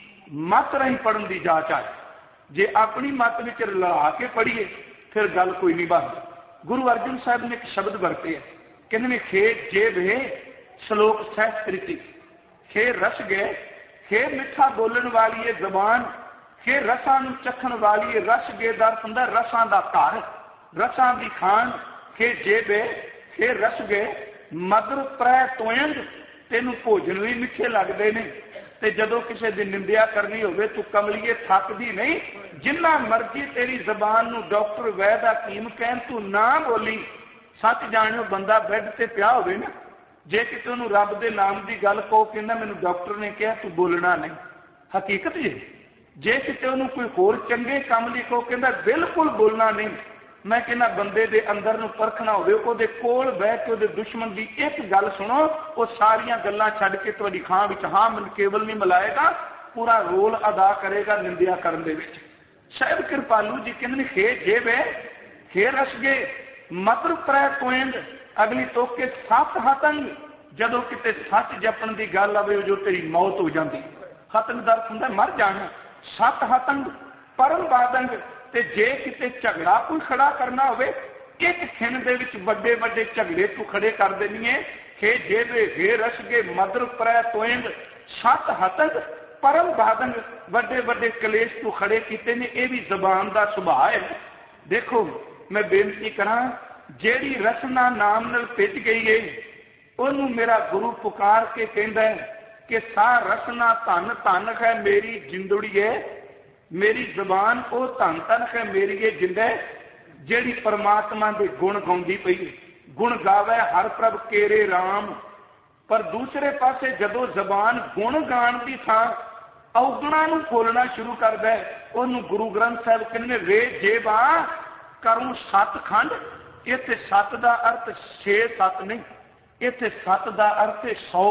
मत रही पढ़न की जांच आए जे अपनी मत में ला के पढ़िए फिर गल कोई नहीं बनती। गुरु अर्जुन साहब ने एक शब्द वरते हैं कहते ने खे जेब है श्लोक सहस्कृति खे रस गए खे मिठा बोलन वाली है जबान खे रसां नूं चखण वाली है। रस गए दा अर्थ हुंदा रसां दा घर रसां दी खान। खे जेब है खे रस गए मधुर प्रै तोयंग तेनू भोजन भी मिठे लगते हैं। ते जदों किसी की निंदिया करनी होवे तू कमलीए थकदी नहीं। जिन्ना मर्जी तेरी जबान नूं डॉक्टर वैद हकीम कहन तू ना बोली सच जानियो बंदा बैड ते पिया होवे ना जे किते उहनूं रब दे नाम की गल कहो कहंदा मैनूं डॉक्टर ने कहा तू बोलना नहीं हकीकत जी। जे किते उहनूं कोई होर चंगे काम लई कहो कहंदा बिल्कुल बोलना नहीं। मैं कहना बंदे दे अंदर नूं परखना होवे उहदे कोल बैठ के उहदे दुश्मन की एक गल सुनो वो सारियां गल्लां छड्ड के तुहाडी खां विच हां मन केवल नहीं मिलाएगा पूरा रोल अदा करेगा निंदिया करन दे विच। साहिब कृपालू जी कहंदे खे जेब है खे रस गए मधुर प्रै तोयंग अगली तोक के सत हतंग जदों किते सच जपण की गल आवे जो तेरी मौत हो जाती। हतंग दा अर्थ हुंदा मर जाना। सत हतंग परम बादंग ते जे किते झगड़ा कोई खड़ा करना होवे एक खिन दे विच वड्डे वड्डे झगड़े तू खड़े कर देनी है। खे जेबे गे रस गे मधुर प्रै तोयंग सत हतंग परम बादंग वड्डे वड्डे कलेश तू खड़े किते ने। यह भी जबान का सुभाव है। देखो मैं बेनती करा जेड़ी रसना नाम नाल पिट गई है उन्होंने मेरा गुरु पुकार के कहता है कि सा रसना धन धन है मेरी जिंदड़ी है मेरी जबान वो धन धन है मेरी ये जिंदा जेड़ी परमात्मा के गुण गाउंदी पई गुण गावे हर प्रभ केरे राम। पर दूसरे पासे जदों जबान गुण गाण की थां अवगुणा नूं बोलना शुरू करदा है उन्होंने गुरु ग्रंथ साहब कहने रे जेबा करूं सत खंड। इत्थे सत का अर्थ छे सत नहीं इत्थे सत का अर्थ सौ।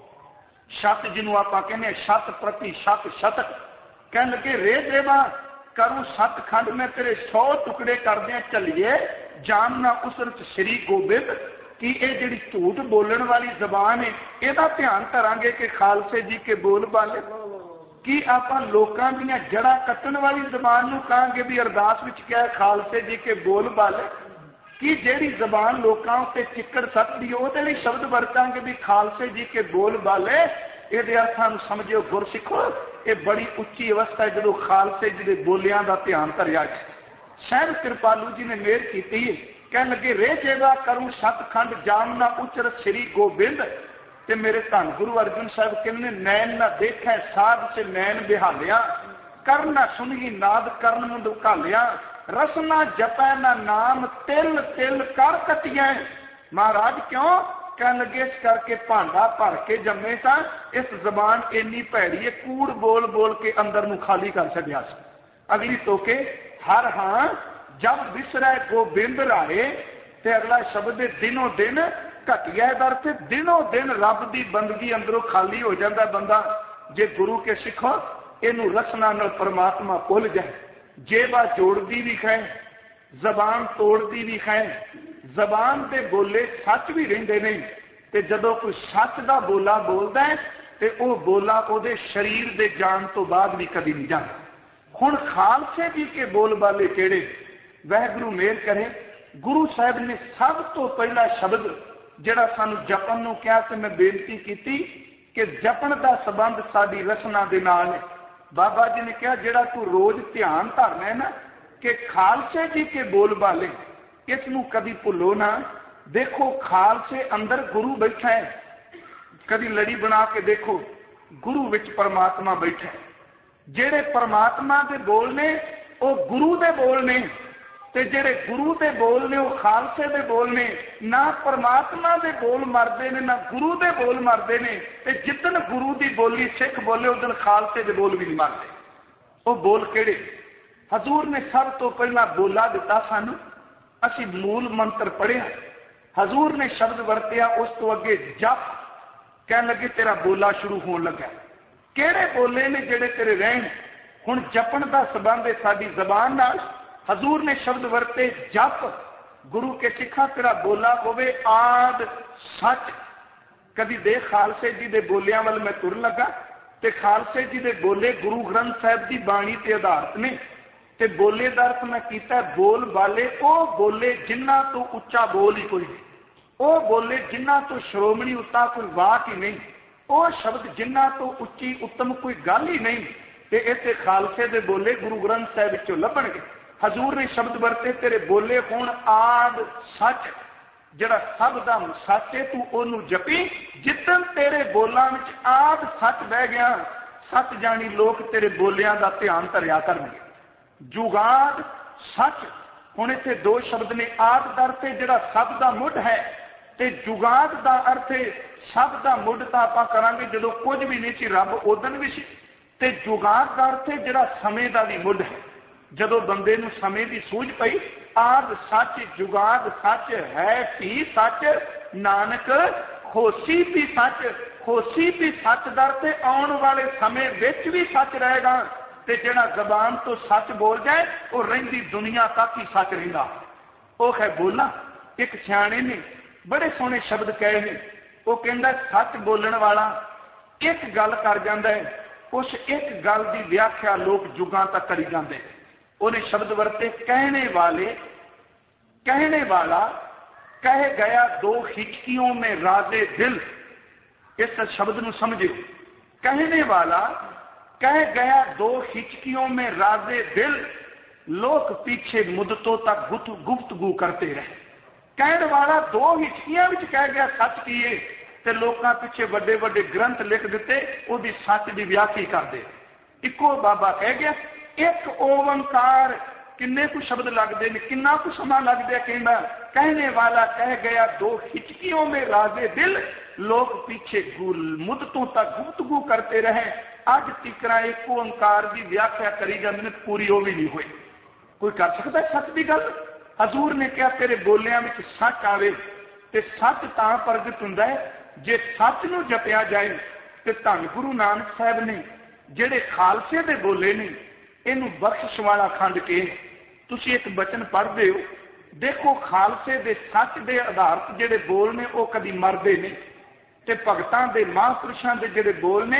शत जिन्हों आप कहने शत प्रति शत शतक कह लगे रे देवा करूं सत खंड में तेरे सौ टुकड़े कर दिया चलिए जानना उसरत श्री गोबिंद कि ये जी झूठ बोलने वाली जबान है यदा ध्यान धरांगे कि खालसे जी के बोल बाले कि आप लोगों दी जड़ा कट्टण वाली जबान नूं कहांगे भी अरदास विच क्या है खालसे जी के बोल बाले, कि जेड़ी जबान लोगों उत्ते चिक्कड़ सटदी है उहदे लई शब्द वरतांगे भी खालसे जी के बोल बाले। इहदे अर्थां नूं समझिओ गुरसिखो, ये बड़ी उच्ची अवस्था है जदों खालसे जी दे बोलियां दा ध्यान धरिया जाए। सहब कृपालू जी ने मेहर की, कह लगे रे जेवा करूं सतखंड जामना उचर श्री गोबिंद, ते मेरे धन गुरु अर्जुन साहब कहने नैन ना देखै साध से नैन बिहालिया, कर ना सुनही नाद करन मुंड घालिया, रसना जपै ना नाम तिल तिल कर कटिया। महाराज क्यों? कह लगे इस करके भांडा भर के जमे सा, इस जबान इन्नी भैड़ी है कूड़ बोल बोल के अंदर नूं खाली कर छड्या सी। अगली टोके हर हां जब विसरै गोबिंद राहे, ते अगला शब्द दिनों दिन घटिया दर से दिनों दिन रब की बंदगी अंदरों खाली हो जाता बंदा। जे गुरु के सिखो इनू रसना नाल परमात्मा भुल जाए, जेबा जोड़ती भी खाए जबान तोड़ती भी खाए, जबान के बोले सच भी रहिंदे नहीं, ते जदों कोई सच का बोला बोलता है तो वह बोला वो शरीर के जान तो बाद भी कभी नहीं जाता। हुण खालसे जी के बोल वाले केड़े? वाहिगुरू मेहर करे, गुरु साहब ने सब तो पहला शब्द जिहड़ा सानू जपन नूं कहा ते मैं बेनती की कि जपन का संबंध साडी रसना दे नाल है। बाबा जी ने कहा जिहड़ा तू रोज ध्यान धरना है ना कि खालसे जी के बोल वाले, इस नूं कभी भुलो ना। देखो खालसे अंदर गुरु बैठा है, कभी लड़ी बना के देखो गुरु विच परमात्मा बैठा है। जेड़े परमात्मा दे बोल ने वो गुरु दे बोल ने, ते जेड़े गुरु दे बोल ने वो खालसे दे बोल ने। ना परमात्मा दे बोल मरदे ने ना गुरु दे बोल मरदे ने, ते जिदन गुरु दी बोली सिख बोले उदन खालसे दे बोल भी नहीं मरदे। वो बोल केड़े? हजूर ने सब तो पहला बोला दिता सानू, असी मूल मंत्र पढ़िया, हजूर ने शब्द वरतिया, उस तो अगे जप कह लगे तेरा बोला शुरू होने लगा। केड़े बोले ने जेड़े तेरे रहन? हुण जपन का संबंध है साडी जबान नाल। हजूर ने शब्द वरते जप, गुरु के सिखा तेरा बोला होवे आद सच। कभी देख खालसे जी दे बोलियां वाल मैं तुर लगा, ते खालसे जी दे बोले गुरु ग्रंथ साहब की बाणी ते आधारित ने, ते बोले दा अर्थ मैं कीता बोल वाले ओ बोले जिन्ना तो उच्चा बोल ही कोई नहीं, ओ बोले जिन्ना तो श्रोमणी उत्ता कोई वाक ही नहीं, ओ शब्द जिन्ना तो उच्ची उत्तम कोई गल ही नहीं। ते इसे खालसे दे बोले गुरु ग्रंथ साहब विचों लभणगे। हजूर ने शब्द वरते तेरे बोले होण आद सच, जड़ा सब दा सच है तू ओनू जपी। जिदन तेरे बोलां विच आद सच बह गया, सच जानी लोग तेरे बोलियां दा ध्यान धरिया करनगे। जुगाद सच, हुण इत्थे दो शब्द ने, आद दा अर्थ जिहड़ा सब दा मुढ़ है, ते जुगाद दा अर्थ सब दा मुढ़ तां आपां करांगे जदों कुछ भी नहीं सी रब उदन भी सी, ते जुगाद दा अर्थ जिहड़ा समय दा भी मुढ़ है, जदों बंदे नूं समय की सूझ पई। आद सच जुगाद सच है भी सच, नानक होसी भी सच। होसी भी सच दर ते आउण वाले समय विच भी सच रहेगा, ते जिहड़ा जबान तो सच बोल जाए वो रहिंदी दुनिया तक ही सच रहिंदा। वो है बोला। एक सियाणे ने बड़े सोहने शब्द कहे ने, वो कहंदा सच बोलण वाला एक गल कर जांदा है, उस एक गल की व्याख्या लोग जुगां तक करी जांदे। उन्हें शब्द वरते कहने वाले, कहने वाला कह गया दो हिचकियों में राजे दिल। इस शब्द नूं समझियो, कहने वाला कह गया दो हिचकियों में राजे दिल, लोग पीछे मुद्दतों तक गुफ्तगू करते रहे। कहने वाला दो हिचकियां विच कह गया सच कीए, ते लोकां पीछे वड्डे वड्डे ग्रंथ लिख दिते, उहदी सच दी व्याख्या करदे। इको बाबा कह गया एक ओंकार, किन्ने कुछ शब्द लगते हैं, किन्ना कुछ समा लगता है। कहना कहने वाला कह गया दो हिचकियों में राजे दिल, लोग पीछे मुद्दतों तक गुफ्तगू करते रहे। अज तिकरा एक ओंकार की व्याख्या करी जाती है, पूरी वो भी नहीं हुई। कोई कर सकता है सच की गल? हजूर ने कहा तेरे बोलियां में सच आवे, ते सच तां प्रगट हुंदा है जे सच नूं जपिया जाए। ते धन गुरु नानक साहब ने जेड़े खालसे दे बोले ने, इनू बख्शिश वाला खंड के तुसी एक बचन पढ़ते हो, देखो खालसे दे सच दे आधारित जेड़े बोल ने वो कभी मरदे नहीं, ते भगतां दे महापुरुषां दे जेड़े बोल ने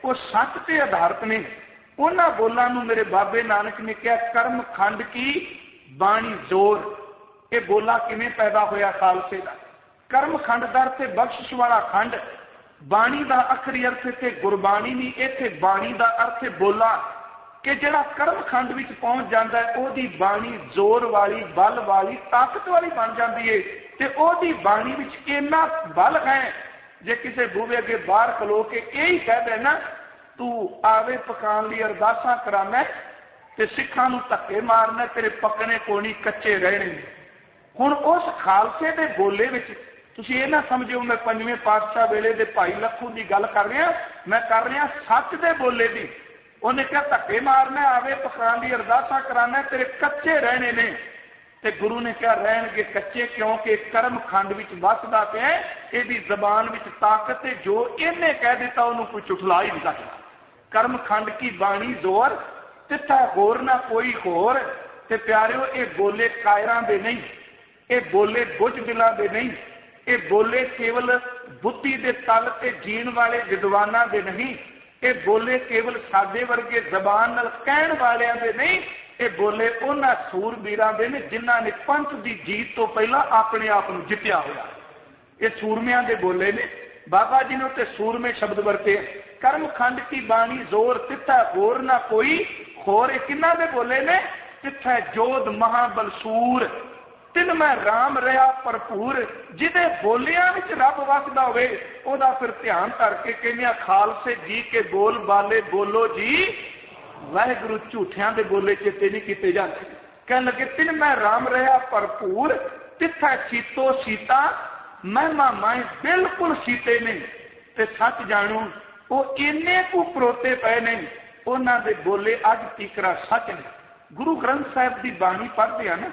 वो सच ते आधारित ने। उन्हां बोलां नूं मेरे बाबे नानक ने कहा कर्म खंड की बाणी जोर। ये बोला किवें पैदा होया खालसे दा? कर्म खंड दा अर्थ बख्शिश वाला खंड, बाणी का आखिरी अर्थ इत्थे गुरबाणी नहीं, इत्थे बाणी का अर्थ बोला कि जिहड़ा कर्म खंड विच पहुंच जाता है ओहदी बाणी जोर वाली, बल वाली, ताकत वाली बन जाती है। ते ओहदी बाणी विच इन्ना बल है जे किसी बूहे अगे बाहर खलो के यही कह देना तू आवे पकाने लई अरदासां कराना ते सिखां नूं धक्के मारना, तेरे पकने को नहीं कच्चे रहने। हुण उस खालसे दे बोले विच तुसीं ये ना समझो मैं पंजवें पातशाह वेले दे भाई लखू की गल कर रहा, मैं कर रहा सच दे बोले दी। उन्हें क्या धक्के मारना, आवे पकाने की अरदासा कराना, तेरे कच्चे रहने ने। ते गुरु ने क्या रहनगे कच्चे, क्योंकि कर्म खंड विच वसदा पिया, इहदी जबान विच ताकत है, जो इन्हें कह दिता उन्होंने कोई चुठला ही नहीं सकता। कर्म खंड की बाणी जोर, तिथा होर ना कोई होर। ते प्यारिओ ये बोले कायरां दे नहीं, ये बोले बुझ बिलां दे नहीं, ये बोले केवल बुद्धि के तल ते जीण वाले विद्वानां दे नहीं, ये बोले केवल साडे वर्गे जबान नाल कहण वालियां दे नहीं, ये बोले उन्हां सूरबीरां दे ने जिन्हां ने पंथ की जीत तो पहला अपने आप नूं जित्या होया। ये सूरमियां दे बोले ने। बाबा जी ने उत्ते सूरमे शब्द वरते। कर्म खंड की बाणी जोर, तिथा होर ना कोई होर। ये किन्हां दे बोले ने? तिथा जोध महाबलसूर, तिन मैं राम रहा भरपूर। जिदे बोलियां विच रब वसदा होवे ओदा फिर ध्यान धर के कहने खालसे जी के बोल बाले बोलो जी वाहिगुरू। झूठियां दे बोले चेते नहीं कीते जाते। कह लगे तिन मैं राम रहा भरपूर, तिथा सीतो सीता महिमा माए बिल्कुल सीते ने। ते सच जानू वो इन्ने को परोते पे ने, उन्हां दे बोले अज तीकरा सच ने। गुरु ग्रंथ साहिब की बाणी पढ़ते हैं ना,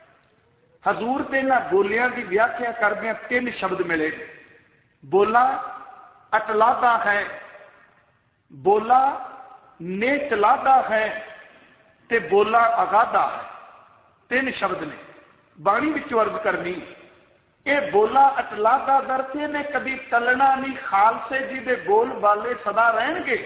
हजूर ते इन्हां बोलियां की व्याख्या करदे तीन शब्द मिले। बोला अटलादा है, बोला नेचलादा है, ते बोला अगाधा है। तीन शब्द ने बाणी विचों अर्ज करनी। ये बोला अटलादा दरते ने कभी टलना नहीं, खालसे जी दे बोल बाले सदा रहणगे।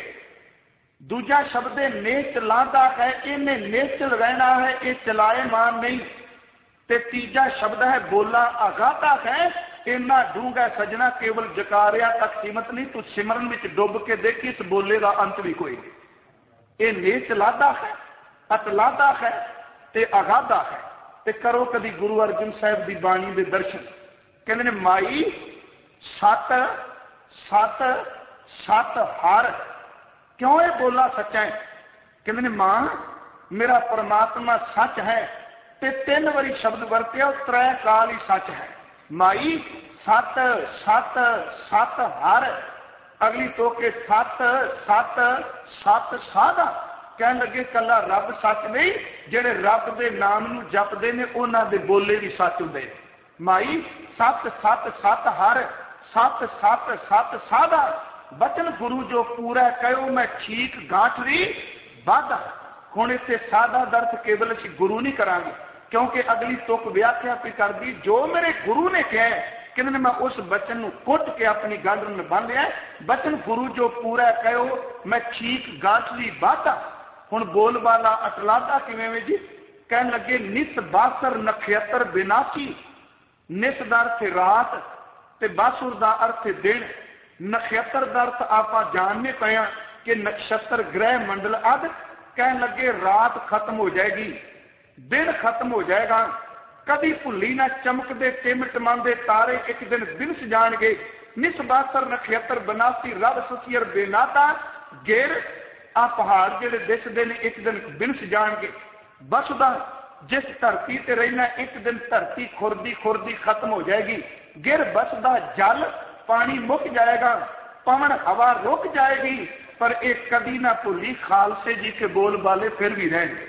दूजा शब्द नेचलादा है, इन्हें नेचल रहना है, ये चलाएमान नहीं। ते तीजा शब्द है बोला अगाधा है, इन्ना डूंगा सजना केवल जकारिया तक सीमित नहीं, तू सिमरन विच डुब के देखी इस बोले का अंत भी कोई नहीं। ये नेचलादा है, अतलादा है, ते अगाधा है। ते करो कभी गुरु अर्जन साहब की बाणी के दर्शन। कहते ने माई सत सत सत हर। क्यों ये बोला सच्चा है? कहते ने मां मेरा परमात्मा सच है। ते तीन बारी शब्द वरत्या, त्रै काल ही सच है। माई सत सत सत हर। अगली तो के सत सत सत साधा। कह लगे कला रब सच नहीं, जेड़े रब के नाम नूं जपदे ने उन्हां दे बोले भी सच हुंदे। माई सत सत सत हर, सत सत सत साधा। बचन गुरु जो पूरा कहो मैं ठीक गांठरी वाधा। हुण इत्थे साधा दर्थ केवल असीं गुरु नहीं करांगे, क्योंकि अगली तुक व्याख्या भी कर दी जो मेरे गुरु ने कहा। कहते मैं उस बचन नूं कुट के अपनी गंढ में बन लिया। बचन गुरु जो पूरा कहो मैं ठीक गांठरी वाधा। हुण बोल वाला अटलादा किवें जी? कह लगे नित बासर नक्षत्र विनाशी। नित दा अर्थ रात ते बासुर दा अर्थ दिन। नक्षत्र दा अर्थ आपां जानने पे कि नक्षत्र ग्रह मंडल आदि। कह लगे रात खत्म हो जाएगी, दिन खत्म हो जाएगा। कभी भुली ना चमकदे टिम टमांदे तारे एक दिन बिनस जाणगे। निस बासर नक्षत्र बनासी रब ससियर बेनाता गिर। आ पहाड़ जेड़े दिसदे ने एक दिन बिनस जाणगे। बसदा जिस धरती ते रहना एक दिन धरती खुरदी खुरदी खत्म हो जाएगी। गिर बसदा जल पानी मुक जाएगा, पवन हवा रुक जाएगी। पर एक कदी ना भुली खालसे जी के बोल वाले फिर भी रहेंगे।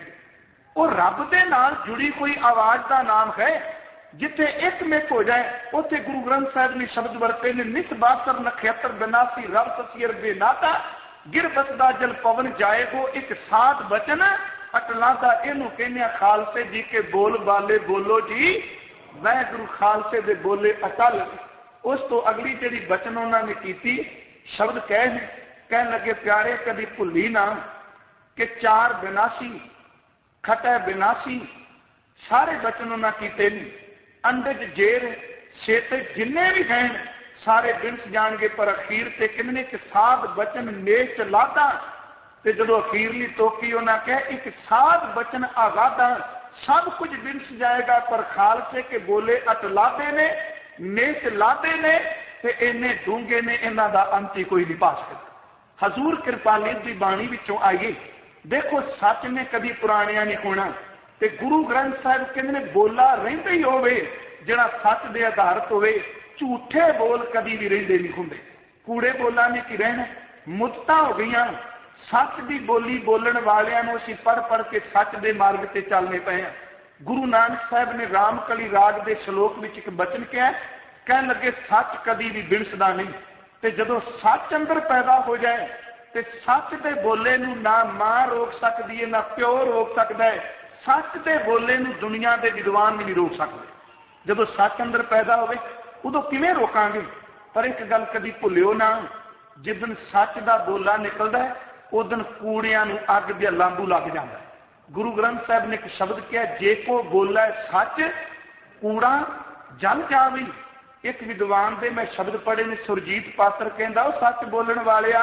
और रब दे नाल जुड़ी कोई आवाज का नाम है जिथे एक मिक हो जाए। उथे गुरु ग्रंथ साहिब ने शब्द वरते ने निस बासर नक्षत्र बिनासी रब ससियर बेनाता गिर बसदा जल पवन जाएगो। एक साध बचन अटलादा इनू कहने खालसे जी के बोल बाले बोलो जी वाहिगुरू खालसे दे बोले अटल। उस तो अगली जी बचन उन्होंने की शब्द कह कह लगे प्यारे कभी भुली ना कि चार बिनासी खटै बिनासी सारे बचन उन्हें कीते नहीं, अंडे च जेर छेते जिन्ने भी हैं सारे बिनस जाणगे, पर अखीर ते किन्ने कि साध बचन नेच लादा, ते जो अखीरली तोकी उन्हें कह एक साध बचन आगादा, सब कुछ बिनस जाएगा पर खालसे के बोले अटलादे ने नेच लादे ने ते इन्ने डूंगे ने, इन्हां दा अंत ही कोई नहीं पा सकता। हजूर कृपाली दी बाणी विचों आइए, देखो सच ने कभी पुराणिया नहीं होना, ते गुरु ग्रंथ साहिब कहते ने बोला रहिंदा ही होवे जिहड़ा सच दे आधारित होवे, झूठे बोल कभी भी रहिंदे नहीं हुंदे। कूड़े बोला ने की रहना, मुद्दतां हो गईयां, सच की बोली बोलण वालियां नूं असीं पढ़ पढ़ के सच दे मार्ग ते चलने पए हैं। गुरु नानक साहब ने रामकली राग दे श्लोक विच एक बचन कहा, कह लगे सच कभी भी बिनसदा नहीं, ते जदों सच अंदर पैदा हो जाए ते सच दे बोले नूं ना मां रोक सकदी है ना प्यो रोक सकदा है, सच दे बोले नूं दुनिया दे विद्वान नहीं रोक सकते। जदों सच अंदर पैदा होवे उदों किवें रोकांगे? पर एक गल कदी भुल्लिओ ना, जिदन सच दा बोला निकलदा है उदन कूड़ियां नूं अग दे लांबू लग जांदा है। गुरु ग्रंथ साहब ने एक शब्द कहा, जे को बोला सच कूड़ा जल जावे। एक विद्वान दे मैं शब्द पढ़े ने, सुरजीत पात्र कहंदा ओ सच बोलण वालिया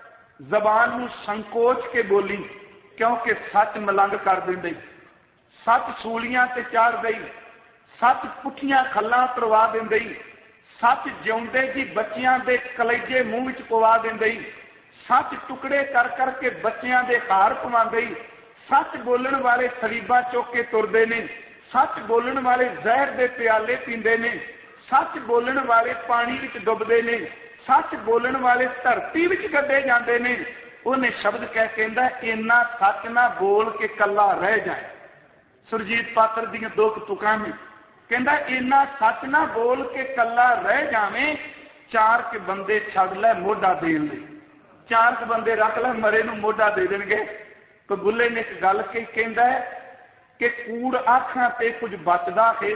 जबान नूं संकोच के बोली, क्योंकि सच मलंग कर दिंदे, सच सूलियां ते चाड़ दई, सच पुठियां खल्लां तरवा दिंदे, सच जिउंदे जी बच्चियां दे कलेजे मूंह विच पवा दिंदे, सच टुकड़े कर करके बच्चियां दे हार पवांदे, सच बोलण वाले सरीबा चुक के तुरदे ने, सच बोलण वाले जहर दे प्याले पींदे ने, सच बोलण वाले पानी विच डुबदे ने, सच बोलण वाले धरती विच गड्ढे जांदे ने। उन्हें शब्द कह कहंदा इन्ना सच ना बोल के कल्ला रह जाए। सुरजीत पात्र दीयां दो तुकां ने, कहंदा इन्ना सच ना बोल के कल्ला रह जावे, चार के बंदे छड़ लै मोढा देण लई, चार के बंदे रख लै मरे नूं मोढा दे देणगे। तो बुल्ले ने एक गल कही, कहंदा है कि कूड़ आखां ते कुछ बचदा है,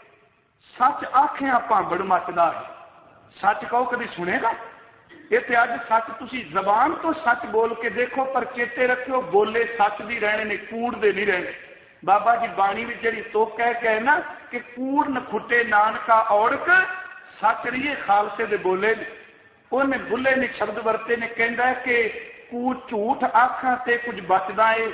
सच आखियां भांबड़ मचदा है। सच कहो कभी सुनेगा? ये तो अज सच तुसी जबान तो सच बोल के देखो, पर चेते रखियो बोले सच भी रहने ने, कूड़ दे नहीं रहने। बाबा जी बाणी में जी तो कह के ना कि कूड़ न खुटे नानका औरक, सच रहिए खालसे दे बोले। उन्हें बुल्ले ने शब्द वरते ने, कहता है कि कूड़ झूठ आखां ते कुछ बचदा है,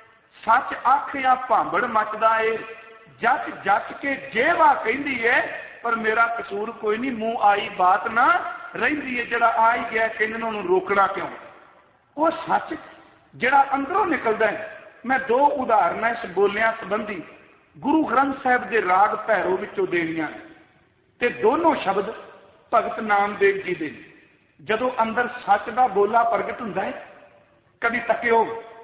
सच आखिया भांबड़ मचदा है, जच जच के जेवा कहती है पर मेरा कसूर कोई नहीं, मुंह आई बात ना रही है, जरा आ ही गया कहने उन्होंने रोकना क्यों? वो सच जरा अंदरों निकलता है। मैं दो उदाहरण इस बोलियां संबंधी गुरु ग्रंथ साहिब के राग भैरो विचों देनियां ते दोनों शब्द भगत नामदेव जी दे। जदों अंदर सच का बोला प्रगट हुंदा है, कभी तकियो,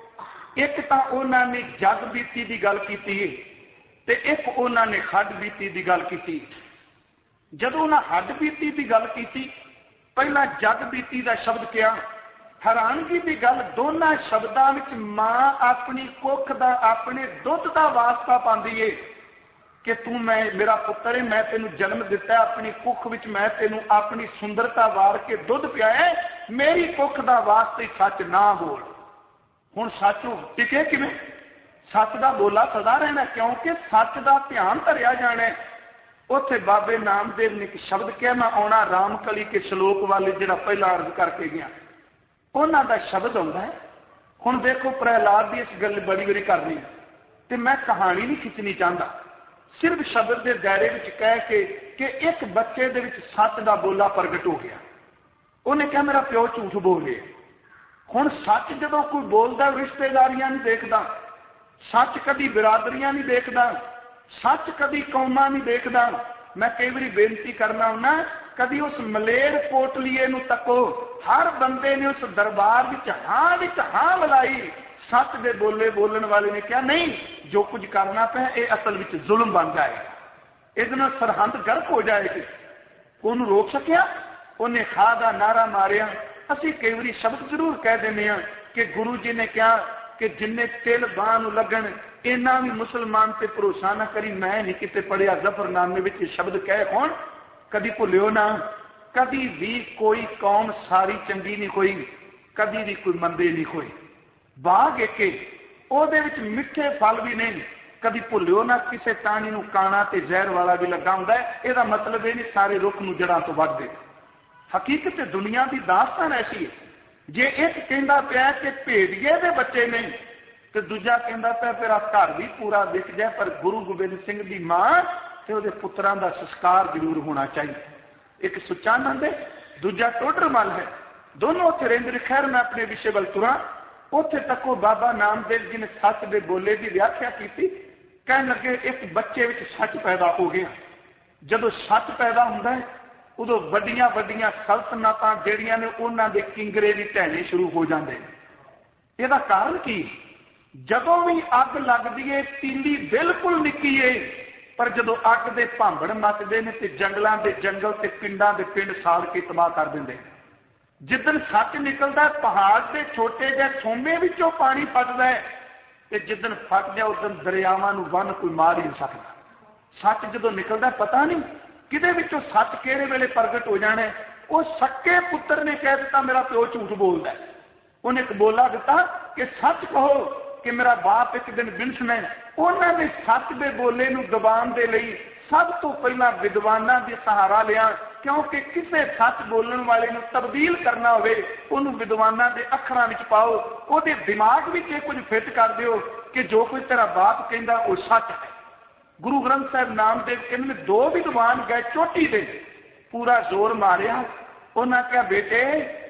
एक तां उन्हां ने जग बीती की गल कीती है ते एक उन्हां ने खड बीती की गल कीती। जदों उन्हां हड बीती की गल की, पहला जग बीती का शब्द क्या, हैरानगी की गल दोनों शब्दों में मां अपनी कुख का अपने दुध का वास्ता पाती है कि तू मैं मेरा पुत्र है, मैं तेन जन्म दिता है, अपनी कुख विच मैं तेन अपनी सुंदरता वार के दुध पिया, मेरी कुख का वास्ते सच ना बोल। हुण सच टिके किवें? सच का बोला सदा रहना, क्योंकि सच का ध्यान धरिया जाना है। उत्थे बाबे नामदेव ने एक शब्द कहा, मैं आना रामकली के श्लोक वाले जिहड़ा पहला अर्ज करके गया, उन्हां दा शब्द आउंदा है। हुण देखो प्रहलाद की इस गल बड़ी बड़ी कर रही तो मैं कहानी नहीं खिंचनी चाहता, सिर्फ शब्द के दायरे विच कह के कि एक बच्चे दे विच सच का बोला प्रगट हो गया। उन्हें कहा मेरा प्यो झूठ बोल गया। हुण सच जदों कोई बोलदा रिश्तेदारियां नहीं देखदा, सच कभी बिरादरियां नहीं देखदा, सच कभी कौमां नहीं देखदा। मैं कई बार बेनती करना हुन्ना, कभी उस मलेर पोटलीए नूं तको, हर बंदे ने उस दरबार विच हां विच हां मिलाई, सच दे बोले बोलण वाले ने कहा नहीं, जो कुछ करना पिया ये असल विच जुल्म बन जाएगा, इहदे नाल सरहद गर्क हो जाएगी। उन्होंने रोक सकिया? उन्हें खा का नारा मारिया। असीं कई बार शब्द जरूर कह देने हैं कि गुरु जी ने कहा कि जिन्ने तिल बांह नूं लगण, इन्ना भी मुसलमान से भरोसा ना करी। मैं नहीं किते पढ़िया जफरनामे विच शब्द कहे होण, कभी भुलियो ना, कभी भी कोई कौम सारी चंगी नहीं होई, कभी भी कोई मंदे नहीं होए। बाग एक ਉਹਦੇ ਵਿੱਚ ਮਿੱਠੇ फल भी नहीं, कभी भुलियो ना किसी टाणी नूं काणा ते जहर वाला भी लगा हुंदा है। ਇਹਦਾ मतलब ਇਹ नहीं सारे रुख नूं जड़ां तो वढ दे। हकीकत दुनिया की दास्तान ऐसी है, जे एक कहता पिया कि भेड़िए के बच्चे नहीं तो दूजा कहता पिया तेरा घर भी पूरा विक जाए पर गुरु गोबिंद सिंह की मां ते उहदे पुत्रां दा संस्कार जरूर होना चाहिए। एक सुचानंद है, दूजा टोडरमल है, दोनों उत्थे रहिंदे। खैर मैं अपने विषय वल तुरां। उत्थे तको बाबा नामदेव जी ने सच दे बोले की व्याख्या की। कहन लगे एक बच्चे विच सच पैदा हो गया। जदों सच पैदा हुंदा है उदों वड्डियां वड्डियां सल्तनतां जिहड़ियां ने उन्हां दे किंगरे भी ढहने शुरू हो जाते हैं। इहदा कारण की? जदों भी अग लगदी है तीली बिल्कुल निक्की है, पर जदों अग दे भांबड़ मचदे ने ते जंगलां दे जंगल ते पिंडां दे पिंड साड़ के तबाह कर दिंदे। जिदन सच निकलदा पहाड़ के छोटे जिहे सोमे विचों पानी फटदा है ते जिदन फट जाए उदन दरियावां नूं बन कोई मार ही नहीं सकदा। सच जदों निकलदा पता नहीं किदे विचों सच किहड़े वेले प्रगट हो जाना है। वो सक्के पुत्र ने कह दिता मेरा प्यो झूठ बोलदा है। उन्हें एक बोला दिता कि सच कहो कि मेरा बाप एक दिन बिनसना है। उन्होंने सच दे बोले नूं दबाण दे लई सब तो पहला विद्वानां दी सहारा लिया, क्योंकि किसी सच बोलण वाले नूं तब्दील करना होवे उन्होंने विद्वानां दे अखरां विच पाओ, उहदे दिमाग विच कुछ फिट कर दिओ कि जो कुछ तेरा बाप कहंदा वो सच है। गुरु ग्रंथ साहिब नामदेव कहने दो विद्वान गए चोटी दे, पूरा जोर मारिया। उन्हें कहा बेटे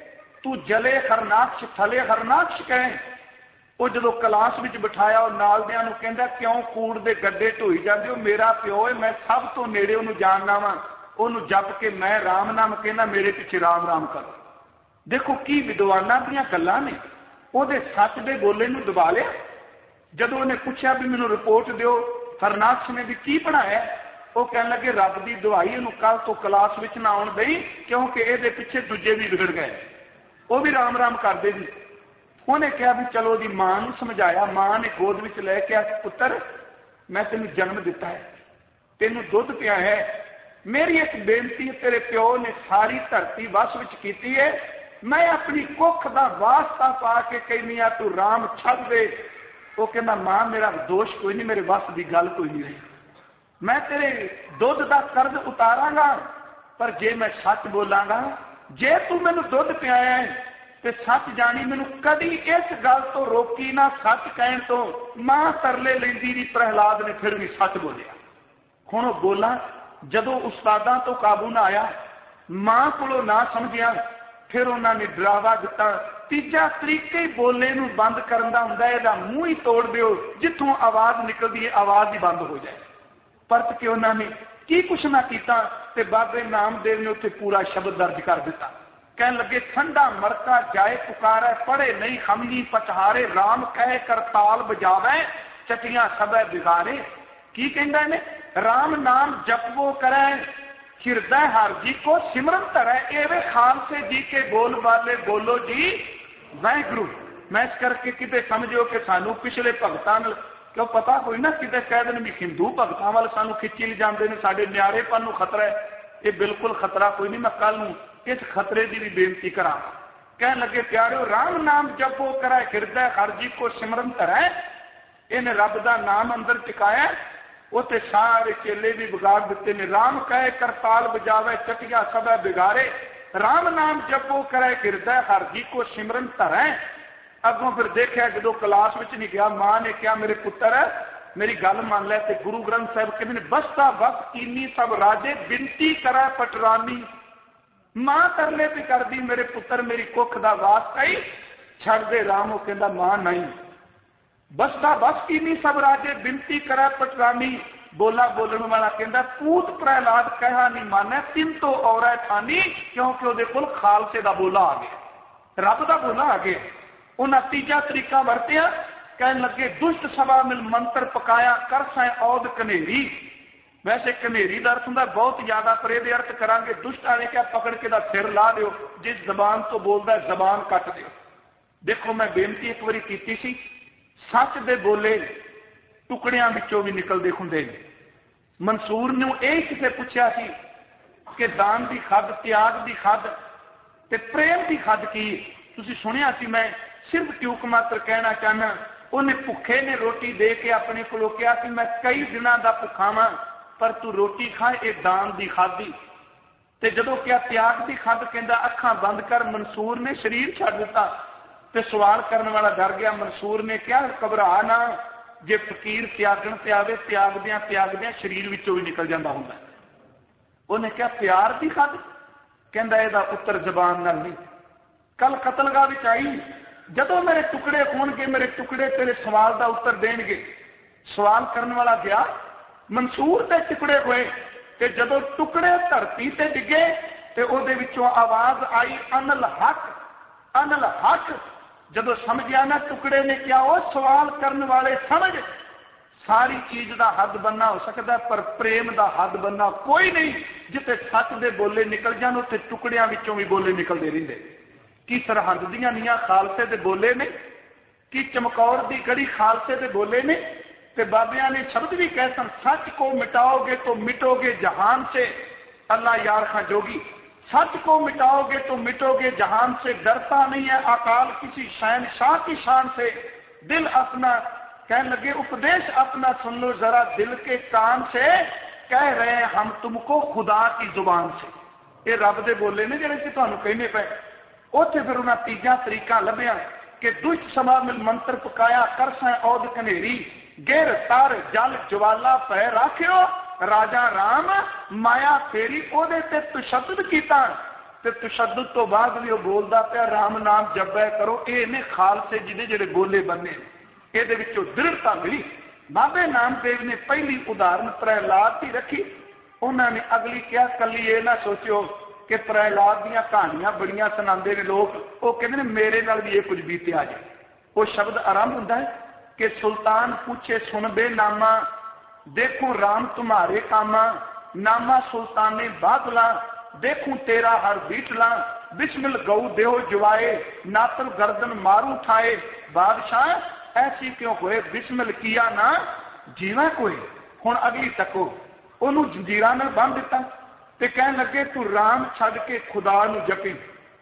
तू जले हरनाक्ष थले हरनाक्ष कहे। वो जो क्लास में बिठाया और नालदियां नूं कहंदा क्यों कूड़ दे गड्ढे ढोई जांदे हो, मेरा प्यो है, मैं सब तो नेड़े उन्होंने जानना वा। उन्होंने जप के मैं राम नाम कहना, मेरे पिछे राम राम करो। देखो की विद्वानां दीयां गल्लां ने। उहदे सच दे बोले नूं दबा लिया। जदों उन्हें पूछा भी मैनूं रिपोर्ट दिओ हरनाक्ष ने भी की पढ़ाया, वो कह लगे रब की दुआई इहनूं कल तो क्लास विच ना आउण दई, क्योंकि इहदे पिछे दूजे भी बिगड़ गए, वो भी राम राम करदे सी। उन्हें कहा भी चलो दी मां नूं समझाया। मां ने गोद विच लै के पुत्र मैं तेनूं जन्म दिता है, तेनूं दुध पिया है, मेरी एक बेनती तेरे प्यो ने सारी धरती वस विच कीती है, मैं अपनी कुख दा वास्ता पा के कहनी आ तू राम छड्ड दे। वो कहना मां मेरा दोष कोई नहीं, मेरे वस की गल कोई नहीं रही, मैं तेरे दुध का कर्ज उतारांगा, पर जे मैं सच बोलांगा, जे तू मैनू दुध पियाया है तो सच जानी मैनू कदी इस गल तो रोकी ना सच कहण तो। मां तरले लैंदी रही, प्रहलाद ने फिर भी सच बोलिया। हुण वो बोला जदों उस्तादां तो काबू ना आया, मां कोलों ना समझिया, फिर उन्होंने डरावा दिता तीजा तरीके ही बोले नूं बंद करन दा हुंदा है, इहदा मूंह ही तोड़ दिओ, जिथों आवाज निकलदी है आवाज ही बंद हो जाए। परत के उन्होंने की कुछ ना कीता ते बाबे नामदेव ने उत्थे पूरा शब्द दर्ज कर दिता। कहन लगे ठंडा मरका जाए पुकारे, पढ़े नहीं हमनी पचहारे, राम कहे करताल बजावे चटियां सबे बिगाड़े। की कहंदा ने राम नाम जपवो करे, हिरदय हर जी को सिमरन धरै, एवे खालसे जी के बोल वाले बोलो जी वाहिगुरू। मैं इस करके किते समझो कि सानू पिछले भगतां नाल क्यों पता कोई ना, किते कह देन भी हिंदू भगतां वाल सानू खिच्ची ले जांदे ने, साडे न्यारेपन नूं खतरा है। ये बिल्कुल खतरा कोई नहीं, मैं कल नूं इस खतरे की भी बेनती करा। कह लगे प्यारो राम नाम जपो करे, हिरदय हर जी को सिमरन धरै, इन्हें रब का नाम अंदर टिकाया, उते सारे चेले भी बिगाड़ दिते ने। राम कहे करताल बजावे चटिया सब बिगाड़े, राम नाम जपो करे हिरदय हर जी को सिमरन धरै। अगों फिर देखा जो क्लास में नहीं गया, मां ने कहा मेरे पुत्र मेरी गल मान लै। ते गुरु ग्रंथ साहिब कहते बसता बस कीनी सब राजे, बिनती करै पटरानी। मां तरले भी कर दी मेरे पुत्र मेरी कुख का वास्ता ही छड़ दे राम। वो कहता मां नहीं, बसता बस कीनी सब राजे, बिनती करै पटरानी। बोला बोलने वाला कहता पूत प्रहलाद कहा नहीं माने, तिन तो और ठानी, क्योंकि वो कोल खालसे का बोला आ गया, रब का बोला आ गया। उन्हें तीजा तरीका वरतिया, कह लगे दुष्ट सभा मिल मंत्र पकाया कर सै औद कनेरी। वैसे कनेरी का अर्थ होंगे बहुत ज्यादा, पर यह अर्थ करांगे दुष्ट आने क्या पकड़ के दा सिर ला दियो, जिस जबान तो बोलता है जबान कट दियो। देखो मैं बेनती एक बारी की सी, सच दे बोले टुकड़ियां विचों भी निकलते हुंदे ने। मंसूर ने यही किसे पूछा सी कि दान की खद, त्याग की खद ते प्रेम की खद की। तुसीं सुनिया सी, मैं सिर्फ ट्यूक मात्र कहना चाहना, उन्हें भुखे ने रोटी दे के अपने को कहा कि मैं कई दिनों का भुखा वां, पर तू रोटी खा, ये दान की खाधी। ते जदों क्या त्याग की खद, कहता अखां बंद कर। मंसूर ने शरीर छड्ड दिता ते सवाल करने वाला डर गया। मंसूर ने क्या, घबरा ना, जे फकीर त्यागण ते आवे, त्यागदियां त्यागदियां शरीर विचों भी निकल जाता हुंदा। उन्हें क्या प्यार की खद, कहता इहदा उत्तर जबान नाल नहीं। कल कतलगाह विच आई, जदों मेरे टुकड़े होणगे, मेरे टुकड़े तेरे सवाल का उत्तर देणगे। सवाल करने वाला गया, मंसूर के टुकड़े होए, ते जदों टुकड़े धरती से डिगे ते उहदे विचों आवाज आई, अनल हक, अनल हक। जदों समझिया ना टुकड़े ने क्या, वो सवाल करने वाले समझ, सारी चीज का हद बनना हो सकता है, पर प्रेम का हद बनना कोई नहीं। जिथे सच दे बोले निकल जान, उत्थे टुकड़ियां विचों भी बोले निकलते रहिंदे। की सरहद दियां नीआं खालसे दे बोले ने, कि चमकौर दी गढ़ी खालसे दे बोले ने। ते बाबियां ने शब्द भी कह सन, सच को मिटाओगे तो मिटोगे जहान से, अल्लाह यार खां जोगी। सच को मिटाओगे तो मिटोगे जहान से, डरता नहीं है अकाल किसी शहनशाह की शान से। दिल अपना, कह लगे उपदेश अपना सुन लो जरा दिल के कान से, कह रहे हैं हम तुमको खुदा की जुबान से। ये रब दे बोले ने जिहड़े कि तुहानूं कहने पे। उत्थे फिर उन्हां तीजा तरीका लभ्या कि दुष्ट समा मिल मंत्र पकाया, करसां औद कनेरी, गिर तर जल ज्वाला पै राखियो, राजा राम माया फेरी ओदे ते तशद्दुद कीता। ते तशद्दुद तो बाद भी वो बोलदा पिया राम नाम जपया करो। ये ने खालसे जिहदे जिहड़े बोले बने, इहदे विचों दृढ़ता मिली। बाबे नामदेव ने पहली उदाहरण प्रहलाद की रखी। उन्होंने अगली क्या, कली ये ना सोचो कि प्रहलाद दीयां कहानियां बड़ियां सुनाते हैं लोग, वो कहते हैं मेरे नाल भी ये कुछ बीतिया जाए। वो शब्द आरंभ होता है कि सुल्तान पूछे सुन बे नामा, देखूं राम तुम्हारे कामा, नामा सुल्ताने बादला, देखूं तेरा हर बीटला, बिस्मिल गऊ देहो जुआए, नातल गर्दन मारू ठाए, बादशाह ऐसी क्यों होए, बिस्मिल किया ना जीवा कोई। हुण अगली तको, ओनू जंजीरां नाल बंध दिता ते कहन लगे तू राम छड्ड के खुदा नू जपी।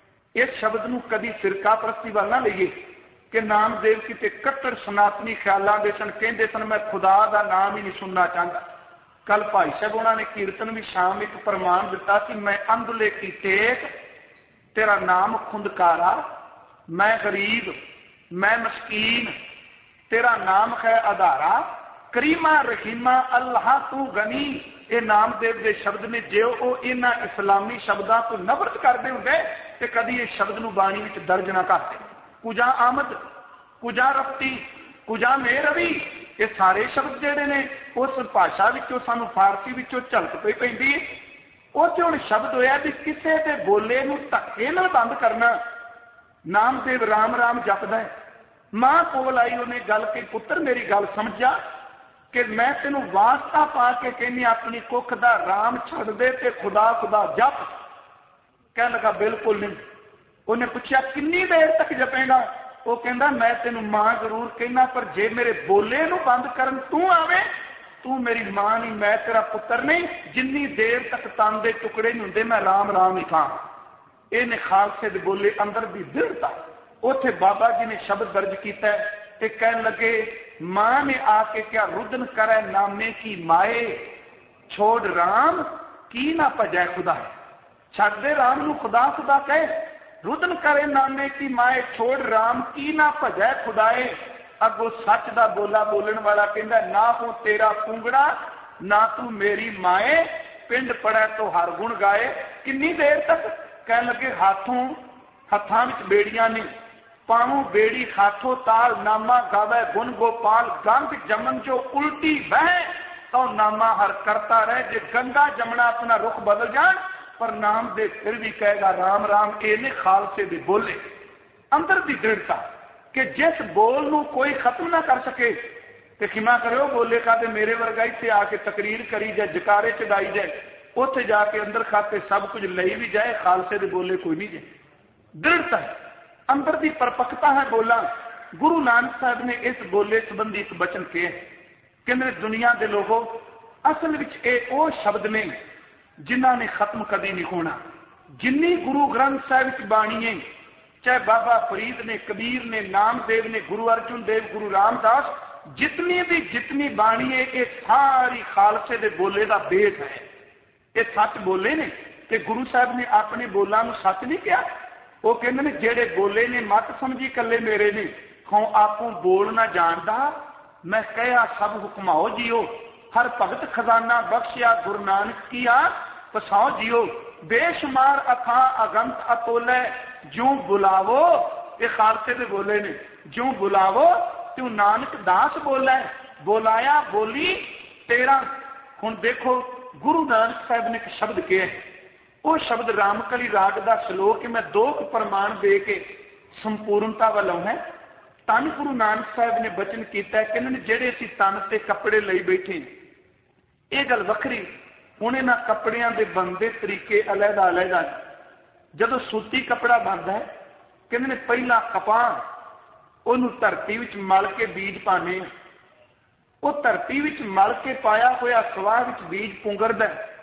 इस शब्द नू कदी फिरका परस्ती वाल ना लईए कि नामदेव किते कट्टर सनातनी ख्यालों के सन, कहते सन मैं खुदा का नाम ही नहीं सुनना चाहता। कल भाई साहब उन्होंने कीर्तन भी शाम एक प्रमाण दिता कि मैं अंधले की टेक, तेरा नाम खुंदकारा, मैं गरीब, मैं मस्कीन, तेरा नाम है आधारा, करीमा रहीमा अल्लाह तू गनी। ये नामदेव के शब्द ने, जो वो इन्हां इस्लामी शब्दों को नफरत करते होंगे तो कभी इस शब्द नूं बाणी विच दर्ज ना करते। कुजा आमद, कुजा रफ्ती, कुजा मेरवी, ये सारे शब्द जेडे ने उस भाषा विचों सानू फारसी विचों झलक पई पैंदी है। उत्थे हुण शब्द होया भी किसे दे बोले नूं धक्के नाल बंद करना। नामदेव राम राम जपदा है, मां कोल आई उन्हें गल के पुत्र मेरी गल समझा कि मैं तेनों वास्ता पा के कहनी अपनी कुख दा राम छड्ड दे ते खुदा खुदा जप। कह लगा बिल्कुल नहीं। उन्हें पूछा कितनी देर तक जपेगा, वो कहता मैं तेनों मां जरूर कहना, पर जे मेरे बोले नूं बंद करन तू आवे, तू मेरी मां नहीं, मैं तेरा पुत्र नहीं। जिन्नी देर तक तन दे टुकड़े नहीं हुंदे मैं राम राम ही खां। इहने खालसे दे बोले अंदर दी दृढ़ता। उथे बाबा जी ने शब्द दर्ज किया ते कहन लगे मां ने आके क्या रुदन करे नामे की माए, छोड़ राम की ना भजै खुदा। छड्ड दे राम नूं खुदा खुदा कहे, रुदन करे नामे की माए, छोड़ राम की ना भजै खुदाए। अगो सच दा बोला बोलन वाला कहंदा ना हो तेरा पुंगड़ा, ना तू मेरी माए, पिंड पड़े तो हर गुण गाए। किन्नी देर तक? कह लगे हाथों हथां विच बेड़ियां ने, पाऊं बेड़ी हाथों ताल, नामा गावे गुण गोपाल। गंग जमन जो उल्टी बह, तो नामा हर करता रहे। जे गंगा जमना अपना रुख बदल जाए, पर नाम दे फिर भी कहेगा राम राम। इहने खालसे दे बोले अंदर दी दृढ़ता कि जिस बोल नूं कोई खत्म ना कर सके। ते खिमा करो बोले का ते मेरे वर्गा इत्थे आके तकरीर करी जाए, जकारे चढ़ाई जाए, उत्थे जाके अंदर खाते सब कुछ लई भी जाए, खालसे दे बोले कोई नहीं जाए। दृढ़ता है, अंदर दी परपक्ता है बोला। गुरु नानक साहब ने इस बोले संबंधी एक वचन कहे, कहंदे दुनिया दे लोगों असल विच ये वो शब्द ने जिन्हां ने खत्म कदी नहीं होना। जिन्नी गुरु ग्रंथ साहिब विच बाणी है चाहे बाबा फरीद ने, कबीर ने, नामदेव ने, गुरु अर्जुन देव, गुरु रामदास, जितनी भी जितनी बाणी है ये सारी खालसे दे बोले का बेट है। ये सच बोले ने कि गुरु साहब ने अपने बोलों को सच नहीं किया। वो कहते हैं जेड़े बोले ने मत समझी कले मेरे ने, हों आपू बोल ना जानदा, मैं कहा सब हुक्माओ जियो, हर भगत खजाना बख्शिया गुरु नानक किया पसाओ जियो, बेशुमार अथां अगंत अतोले ज्यों बुलावो, ये खालसे दे बोले ने, ज्यों बुलावो त्यों नानक दास बोला, बोलाया बोली तेरा। हुण देखो गुरु नानक साहब ने एक शब्द कहा, वो शब्द रामकली राग का श्लोक मैं दो प्रमाण दे के संपूर्णता वालों है। तन गुरु नानक साहब ने बचन किया कि जेड़े असीं तन ते कपड़े लई बैठे, ये गल वखरी, हुण इन्हां कपड़ियां दे बनदे तरीके अलहदा अलहदा। जदों सूती कपड़ा बनता है कहते पहला कपाह ਉਹਨੂੰ ਧਰਤੀ ਵਿੱਚ ਮਲ ਕੇ ਬੀਜ ਪਾਣੇ, ਉਹ ਧਰਤੀ ਵਿੱਚ ਮਲ ਕੇ ਪਾਇਆ ਹੋਇਆ ਸਵਾਹ ਵਿੱਚ ਬੀਜ ਪੁੰਗਰਦਾ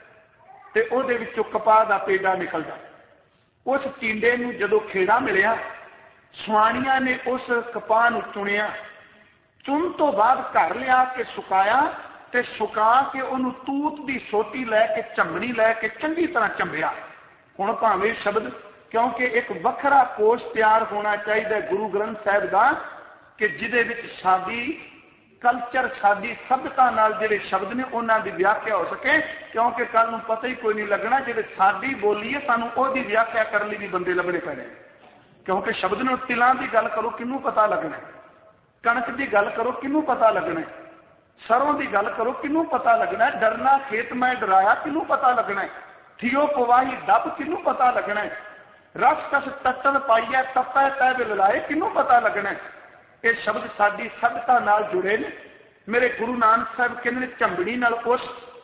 ਤੇ ਉਹਦੇ ਵਿੱਚੋਂ ਕਪਾਹ ਦਾ ਪੇਡਾ ਨਿਕਲਦਾ। ਉਸ ਟਿੰਡੇ ਨੂੰ ਜਦੋਂ ਖੇੜਾ ਮਿਲਿਆ, ਸੁਆਣੀਆਂ ਨੇ ਉਸ ਕਪਾਹ ਨੂੰ ਚੁਣਿਆ, ਚੁਣ ਤੋਂ ਬਾਅਦ ਘਰ ਲਿਆ ਕੇ ਸੁਕਾਇਆ ਤੇ ਸੁਕਾ ਕੇ ਉਹਨੂੰ ਤੂਤ ਦੀ ਸੋਟੀ ਲੈ ਕੇ ਝੰਮਣੀ ਲੈ ਕੇ ਚੰਗੀ ਤਰ੍ਹਾਂ ਚੰਬਿਆ। ਹੁਣ ਭਾਵੇਂ ਸ਼ਬਦ क्योंकि एक वखरा कोश तैयार होना चाहिए गुरु ग्रंथ साहब का कि जिदे विच साडी कल्चर साडी सभ्यता नाल जिहड़े शब्द ने उन्हां दी व्याख्या हो सके, क्योंकि कल नूं पता ही कोई नहीं लगना जिहड़े साडी बोली है सानूं ओहदी व्याख्या करने लई भी बंदे लभणे पैणे। क्योंकि शब्द ने तिलां दी गल करो किनूं पता लगना, कणक दी गल करो किनूं पता लगना, सरों दी गल करो किनूं पता लगना, डरना खेत मैं डराया किनूं पता लगना, थियो पवाही दब किनूं पता लगना, रस कस तटन पाइया तपै तै बिलाए किनूं पता लगना। ये शब्द साडी सभ्यता नाल जुड़े ने। मेरे गुरु नानक साहब कहते झंबड़ी नाल उस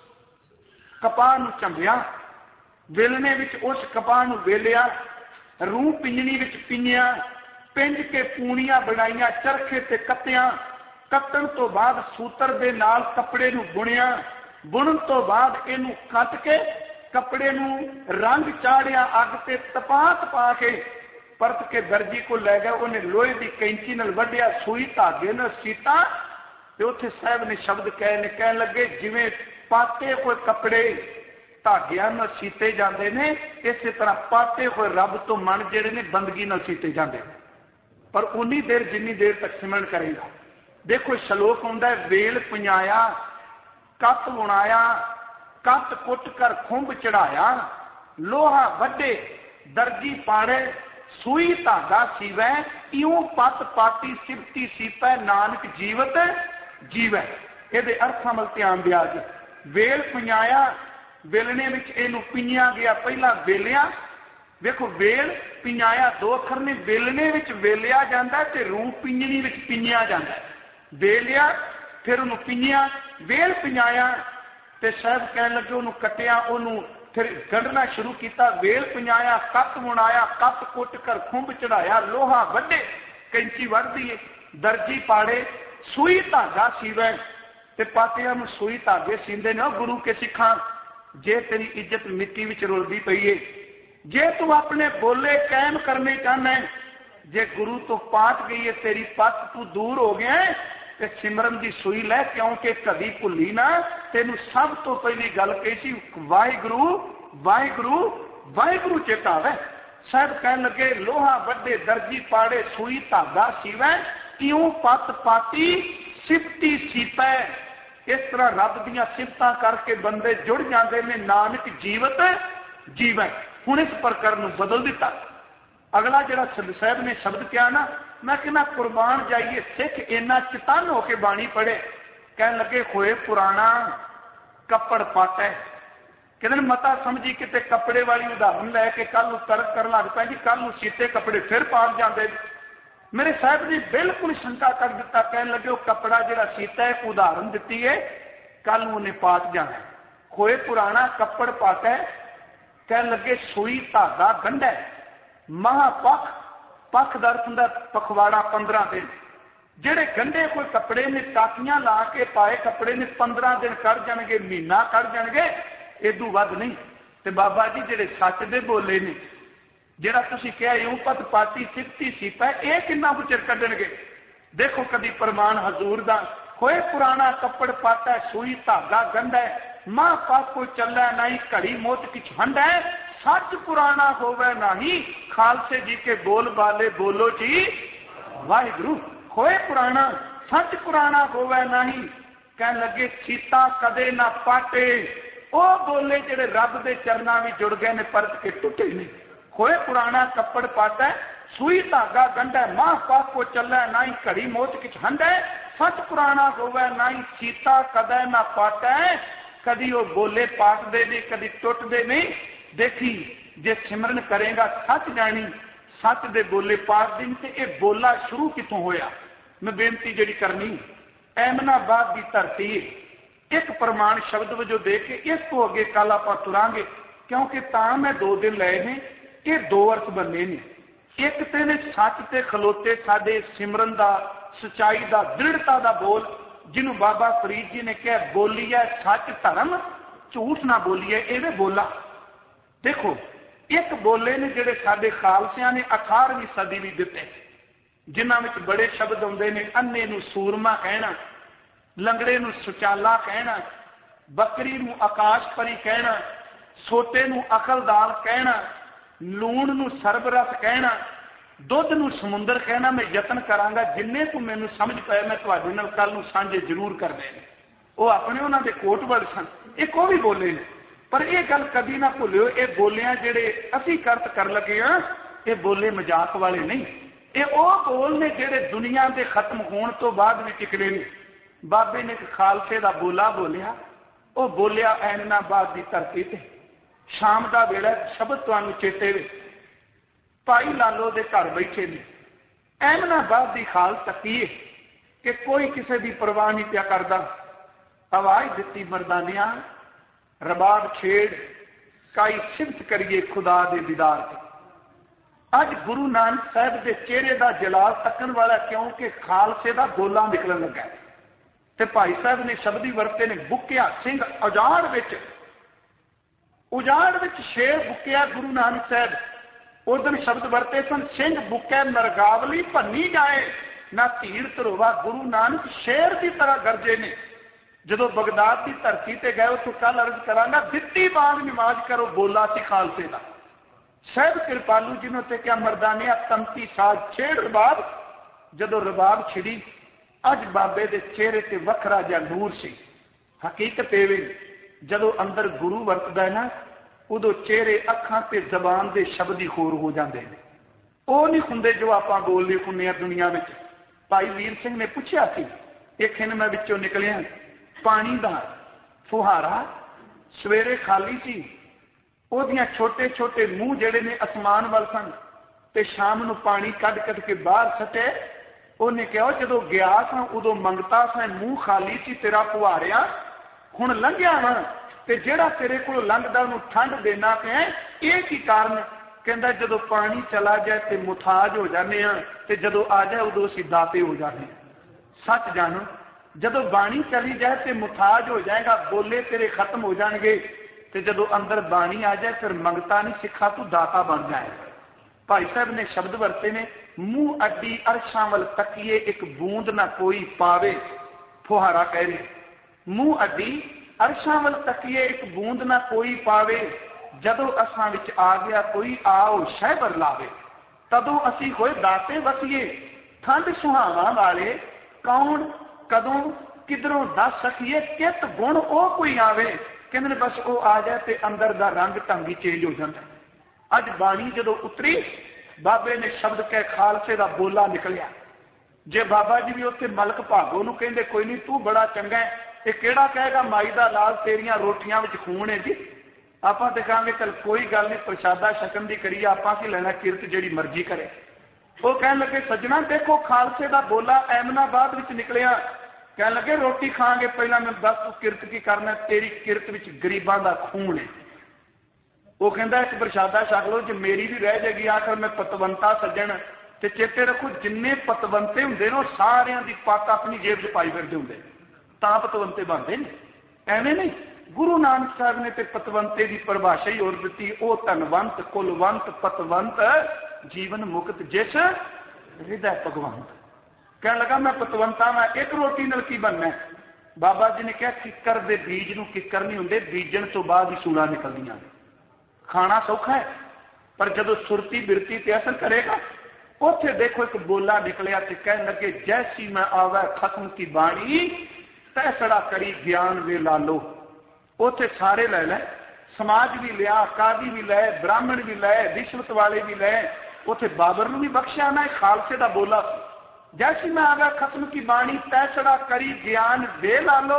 कपाह नूं झंबिया, वेलने विच उस कपाह नूं वेलिया, रूह पिंजनी विच पिंजिया, पिंज के पूणियां बनाईयां, चरखे ते कत्तियां, कट्टण तो बाद सूतर दे नाल कपड़े नूं बुणिया, बुणन तो बाद इहनूं कट के कपड़े नूं रंग चाढ़िया, अग ते तपा तपा के परत के दर्जी को लै गया, उन्हें लोहे की कैंची नाल वड्डिया, सुई धागे नाल सीता ते उत्थे साहब ने शब्द कहे ने, कहन लगे जिवें पाते हुए कपड़े धागियां नाल सीते जाते ने, इस तरह पाते हुए रब तो मन जिहड़े ने बंदगी नाल सीते जाते, पर उन्नी देर जिन्नी देर तक सिमरन करेगा। देखो श्लोक हुंदा है, वेल पंजाया कत बुणाया, कत कुट कर खुंब चढ़ाया, लोहा वड्डे दर्जी पाड़े, सुई धागा सीवै, इउं पत पाती सिफती सीपै, नानक जीवत जीवै। इहदे अर्थां वल ध्यान दिया जी। वेल पंजाया, वेलने विच इहनूं पिंजिया गया, पहला वेलिया, देखो वेल पिंजाया दो अखर ने, वेलने विच वेलिया जांदा ते रूह पिंजनी विच पिंजिया जांदा। वेलिया फिर उहनूं पिंजिया, वेल पंजाया ते साहब कहन लगे उन्होंने कटिया, उन्होंने फिर गढ़ना शुरू किया, वेल पंजाया कत बुणाया, कत कुट कर खुंब चढ़ाया, लोहा वड्डे कैंची वढ़दी है, दर्जी पाड़े, सुई धागा सीवै ते पातियां नूं सुई धागे सींदे ने। गुरु के सिखां जे तेरी इज्जत मिट्टी विच रुलदी पई है, जे तू अपने बोले कायम करने चाहना है, जे गुरु तो पाट गई है तेरी पत, तू दूर हो गया है ते सिमरन की सुई लै, क्योंकि कभी भुली ना, तेनू सब तो पहली गल कही सी वाहिगुरु वाहिगुरु वाहिगुरु चेता आवे। साहब कहन लगे लोहा वड्डे दर्जी पाड़े, सुई धागा सीवै, इउं पत पाती सिफती सीपै। इस तरह रब दियां सिफतां करके बंदे जुड़ जाते हैं, नानक जीवत जीवै। हुण इस प्रकरण नूं बदल दिता। अगला जिहड़ा साहब ने शब्द कहा ना, मैं कहना कुर्बान जाइए सिख इन्ना चतन होके बाणी पढ़े, कह लगे होए पुराना कपड़ पाटा है, कहते मता समझी किते कपड़े वाली उदाहरण लैके कल तर्क कर लग पै जी, कल सीते कपड़े फिर पाट जाते। मेरे साहब ने बिल्कुल शंका कर दिता, कह लगे वो कपड़ा जो सीता है उदाहरण दी है, कल उन्हें पाट जाना। होए पुराना कपड़ पाटा है, कह लगे सुई धागा गंढा है, महापख पख दर्द होंदा पखवाड़ा पंद्रह दिन, जेड़े गंढे कोई कपड़े ने टाकियां ला के पाए कपड़े ने पंद्रह दिन कर जाएंगे, महीना कर जाएंगे, इदू वध नहीं। ते बाबा जी जेड़े सच दे बोले ने, ਜਿਹੜਾ ਤੁਸੀਂ ਕਿਹਾ यूं पत पाती सिफती सीपा, ये किन्ना कुछ चिर कड्डणगे। देखो कदी प्रमाण हजूर दा, होए पुराना कपड़ पाता सूई धागा गंढा, मां पाको चलै नहीं घड़ी मोत किछ हंडा, सच पुराना होवे नहीं खालसे जी के बोल बाले बोलो जी वाहिगुरु। होए पुराना सच पुराना होवे नहीं, कह लगे सीता कदे ना पाटे, ओ बोले जेड़े रब दे चरना भी जुड़ गए ने परत के टुटे नहीं। होए पुराना कपड़ पाटा सूई धागा गंढा, मां पाक को चलै नहीं घड़ी मोत किछ हंडा, सच पुराना होवे नहीं सीता कदे ना पाटा, कदी वो बोले पाट दे नहीं कदी टुट दे नहीं। देखी जे सिमरन करेगा सच जानी, सच दे बोले पाट दिन, ते ये बोला शुरू कितों होया। मैं बेनती जी करनी, एमनाबाद की धरती एक प्रमाण शब्द वजों दे के इस तो अगे कल आप तुरांगे, क्योंकि तां मैं दो दिन लए ने, ये दो अर्थ बनने ने। एक ते ने सच ते खलोते साडे सिमरन दा, सच्चाई दा, दृढ़ता दा बोल, जिन्हों बाबा फरीद जी ने कहा बोलीए सच धर्म झूठ ना बोलीए, इहदे बोला। देखो एक बोले ने जिहड़े साडे खालसियां ने अठारहवीं सदी भी दिते, जिन्हां विच बड़े शब्द आउंदे ने, अन्ने नूं सूरमा कहना, लंगड़े नूं सुचाला कहना, बकरी नूं आकाश परी कहना, सोटे नूं अकलदाल कहना, लूण नूं सरबरस कहना, दुध नूं समुंदर कहना। मैं यतन करांगा जिन्ने को मैनूं समझ पाया मैं तुहाडे नाल कल नूं सांझे जरूर करने ने। वो अपने उन्हां दे कोट वर्ड सन, एक वो भी बोले ने, पर यह गल कभी ना भुलियो, ये बोलियां जिहड़े असीं करत कर लगे हां, ये बोले मजाक वाले नहीं। ये वो बोल ने जिहड़े दुनिया के खत्म होने तो बाद भी टिकले ने। बाबे ने एक खालसे का बोला बोलिया, वो बोलिया एमनाबाद की धरती ते शाम का वेला शब्द तुहानूं चेते वे, भाई लालो दे घर बैठे ने, एमनाबाद की खाल तकीए कि कोई किसी की परवाह नहीं पिया करता। आवाज दिती मरदानिया रबाब छेड़, काई सिफत करिए खुदा दे दीदार की। अज गुरु नानक साहब के चेहरे का जलाल तकन वाला, क्योंकि खालसे का गोला निकलन लगा। ते भाई साहब ने शब्द ही वरते ने, बुकिया सिंह उजाड़ विच, उजाड़ विच शेर बुकिया गुरु नानक साहब। उस दिन शब्द वरते सन, सिंह बुकै नरगावली भन्नी जाए ना धीर धरोवा। गुरु नानक शेर की तरह गरजे ने। जो बगदाद की धरती ते गए, उस कल अर्ज करांगा, दित्ती बांग नमाज करो बोला सी खालसे का। साहब कृपालू जी ने क्या मरदानिया तमती साज छेड़ रबाब। जदो रबाब छिड़ी, अज बाबे दे चेहरे ते वखरा जा नूर सी। हकीकत एवे जदो अंदर गुरु वरतदा है ना, उदो चेहरे अखां ते जबान दे शब्द ही होर हो जाते हैं। वो नहीं हुंदे जो आप बोलते हुन्ने दुनिया में। भाई वीर सिंह ने पूछा सी, एक दिन मैं विचों निकलिया, पानी का फुहारा सवेरे खाली सी, ओदियां छोटे छोटे मूँह जेड़े ने आसमान वाल सन, ते शाम नूं पानी कढ कढ के बाहर सटे। उन्हें कहा जो गया सा उदों मंगता सा, मूँह खाली सी तेरा फुहारिया, हुण लंघिया वा ते जेड़ा तेरे कोल लंघदा उहनूं ठंड देना पिया, ये की कारण? कहंदा जदों पानी चला जाए ते मुथाज हो जाने आ, ते जदों आ जाए उदों असीं दाते हो जाने। सच जानो, जदों बाणी चली जाए ते मुथाज हो जाएगा, बोले तेरे खत्म हो जाएंगे, ते जदों अंदर बाणी आ जाए फिर मंगता नहीं सिखा, तू दाता बन जाए। भाई साहब ने शब्द वरते ने, मुंह अड्डी अरशां वल तकीए एक बूंद ना कोई पावे। फुहारा कह रहे, मुंह अड्डी अरशां वल तकीए एक बूंद ना कोई पावे, जदों असां विच आ गया कोई आओ शहबर लावे, तदों असी होए दाते वसीए। ठंड सुहावा वाले कौन कदों किधरों दस सकीए, कित गुण ओ कोई आवे। कहते बस वो आ जाए तो अंदर का रंग ढंग ही चेंज हो जाता। अज बाणी जदों उतरी, बाबे ने शब्द कह खालसे का बोला निकलिया। जे बाबा जी भी उत्थे मलक भागो नूं कहंदे कोई नहीं तू बड़ा चंगा है, ये किहड़ा कहेगा माई दा लाल तेरियां रोटियां विच खून है जी। आपां ते कहांगे चल कोई गल नहीं, प्रशादा छकन दी करिए, आपां की लेना, किरत जिहड़ी मर्जी करे। वो कहन लगे सज्जणा देखो खालसे का बोला एमनाबाद विच निकलिया। कह लगे रोटी खांगे, पहला मैं दस तू किरत की करना, तेरी किरत विच गरीबां दा खून है। वो कहंदा एक प्रशादा छक लो, जे मेरी भी रह जाएगी आखिर मैं पतवंता सज्जण। ते चेते रखो जिन्ने पतवंते हुंदे ने सारियां दी पत अपनी जेब च पाई फिरदे हुंदे, तां पतवंते बनदे ने, एवें नहीं। गुरु नानक साहब ने तो पतवंते की परिभाषा ही और दी, ओ धनवंत कुलवंत पतवंत जीवन मुक्त जिस हृदय भगवंत। कह लगा मैं पतवंता मैं एक रोटी नाल की बनना। बाबा जी ने कहा किकर दे बीज नूं किकर नहीं हुंदे, बीजण तो बाद ही सूड़ा निकलदियां। खाना सौखा है पर जदों सुरती बिरती ते असर करेगा। उथे देखो एक बोला निकलिया ते कहने लगे जैसी मैं आवे खत्म की बाणी तैसड़ा करी ज्ञान वे लालो। उथे सारे ले ले, समाज भी लिया, कादी भी ले, ब्राह्मण भी ले, रिश्वत वाले भी ले। उथे बाबर नूं भी बख्शिया ना, खालसे दा बोला जैसी मैं आगा खत्म की बाणी तैसड़ा करी ज्ञान दे लालो।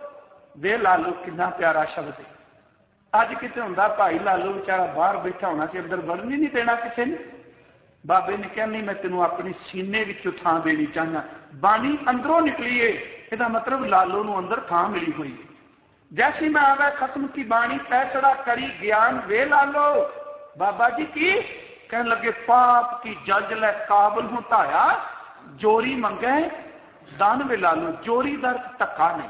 दे लालो कितना प्यारा शब्द है। अज किते हुंदा भाई लालो बेचारा बाहर बैठा होना सी, अंदर वड़न ही नहीं देना किसी ने। बाबे ने कहा नहीं मैं तेनों अपनी सीने विचों थां देनी चाहना। बाणी अंदरों निकली है, इसका मतलब लालो नूं अंदर थां मिली हुई है। जैसी मैं आगा खत्म की बाणी तैसड़ा करी ज्ञान वे लालो। बाबा जी की कहने लगे पाप की जज लै काबल हुताया जोरी मंगे दान वे लालो। जोरी दर धक्का नहीं।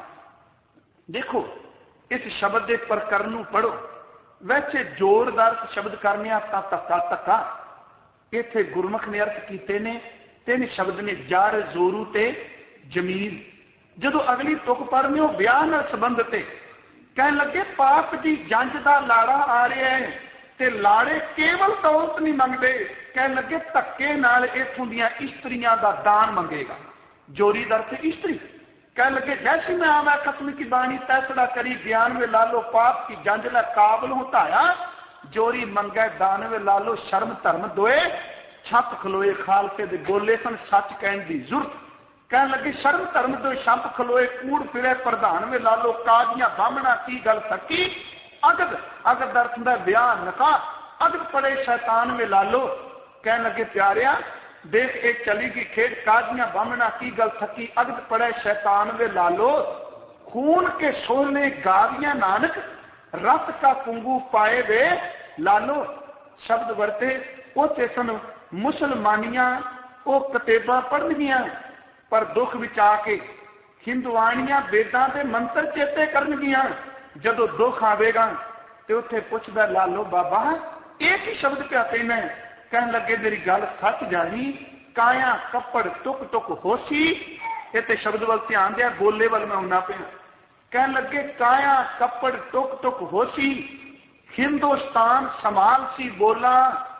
देखो इस शब्द के प्रकरण नूं पढ़ो। वैसे जोरदार शब्द करने तां धक्का धक्का, इत्थे गुरमुख ने अर्थ कीते ने तीन शब्द ने जार जोरू ते जमीन। जदों अगली तुक पढ़ने हो ब्याह नाल संबंध ते कहने लगे पाप की जंज का लाड़ा आ रहा है ते लाड़े केवल दौलत नहीं मंगते, कहने लगे धक्के नाल इत्थों दीयां इस्त्रियां दा दान मंगेगा। जोरी दर से इस्त्री कहने लगे जैसी मैं आवा खत्म की बाणी तैसड़ा करी ज्ञान वे लालो। पाप की जंज ला काबल होताया जोरी मंगे दान वे लालो। शर्म धर्म दोए छप खलोए। खालसे दे बोले सन सच कहने की जरूरत। कहने लगे शर्म धर्म दो छप खलोए कूड़ फिरे प्रधान वे लालो। कादियां बामणा की गल सकी अगद अगद दर्थ दा ब्याह नका अगद पड़े शैतान वे लालो। कहने लगे प्यारिया देख एक चली की खेड कादियां बामणा की गल थकी अगद पड़े शैतान वे लालो। खून के शोले गावियां नानक रत का कुंगू पाए वे लालो। शब्द वरते उसे सन मुसलमानियां वो कतेबा पढ़नगियां पर दुख विच आके हिंदुआनियां वेदां दे मंत्र चेते करनगियां। जदों दुख आवेगा तो उत्थे पुछदा लालो बाबा एक ही शब्द पिया कहना। कहने लगे मेरी गल सच जानी काया कपड़ टुक टुक होसी। इत्थे शब्द वल ध्यान दिया, बोले वल मैं आउंदा पिया। कहने लगे काया कपड़ टुक टुक होसी हिंदुस्तान संभाल सी बोला।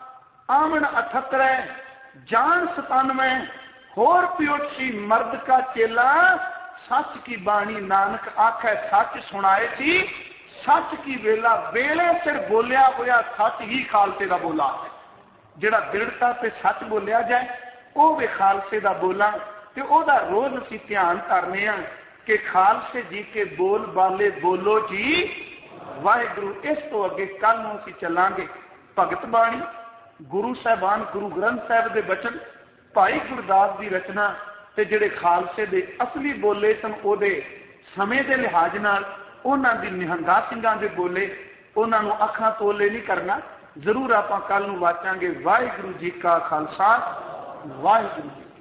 आमन अठतरे जान सतन में होर पियोट सी मर्द का चेला। सच की बाणी नानक आखे सच सुनाए सी। सच की वेला वेले सिर बोलिया होया सच ही खालसे का बोला है। जिहड़ा दृढ़ता से सच बोलिया जाए वह भी खालसे का बोला। तो ओदा रोज असीं ध्यान करने आ कि खालसे जी के बोल बाले बोलो जी वाहिगुरु। इस तो अगे कल नूं असीं चलांगे भगत बाणी गुरु साहबान गुरु ग्रंथ साहब के बचन भाई गुरदास की रचना ते जिहड़े खालसे दे असली बोले सन ओदे समय के लिहाज नाल उन्हां दी निहंगा सिंघां दे बोले उन्हां नूं अखां तोले नहीं करना। जरूर आपां कल नूं वाचांगे। वाहिगुरू जी का खालसा वाहिगुरू जी।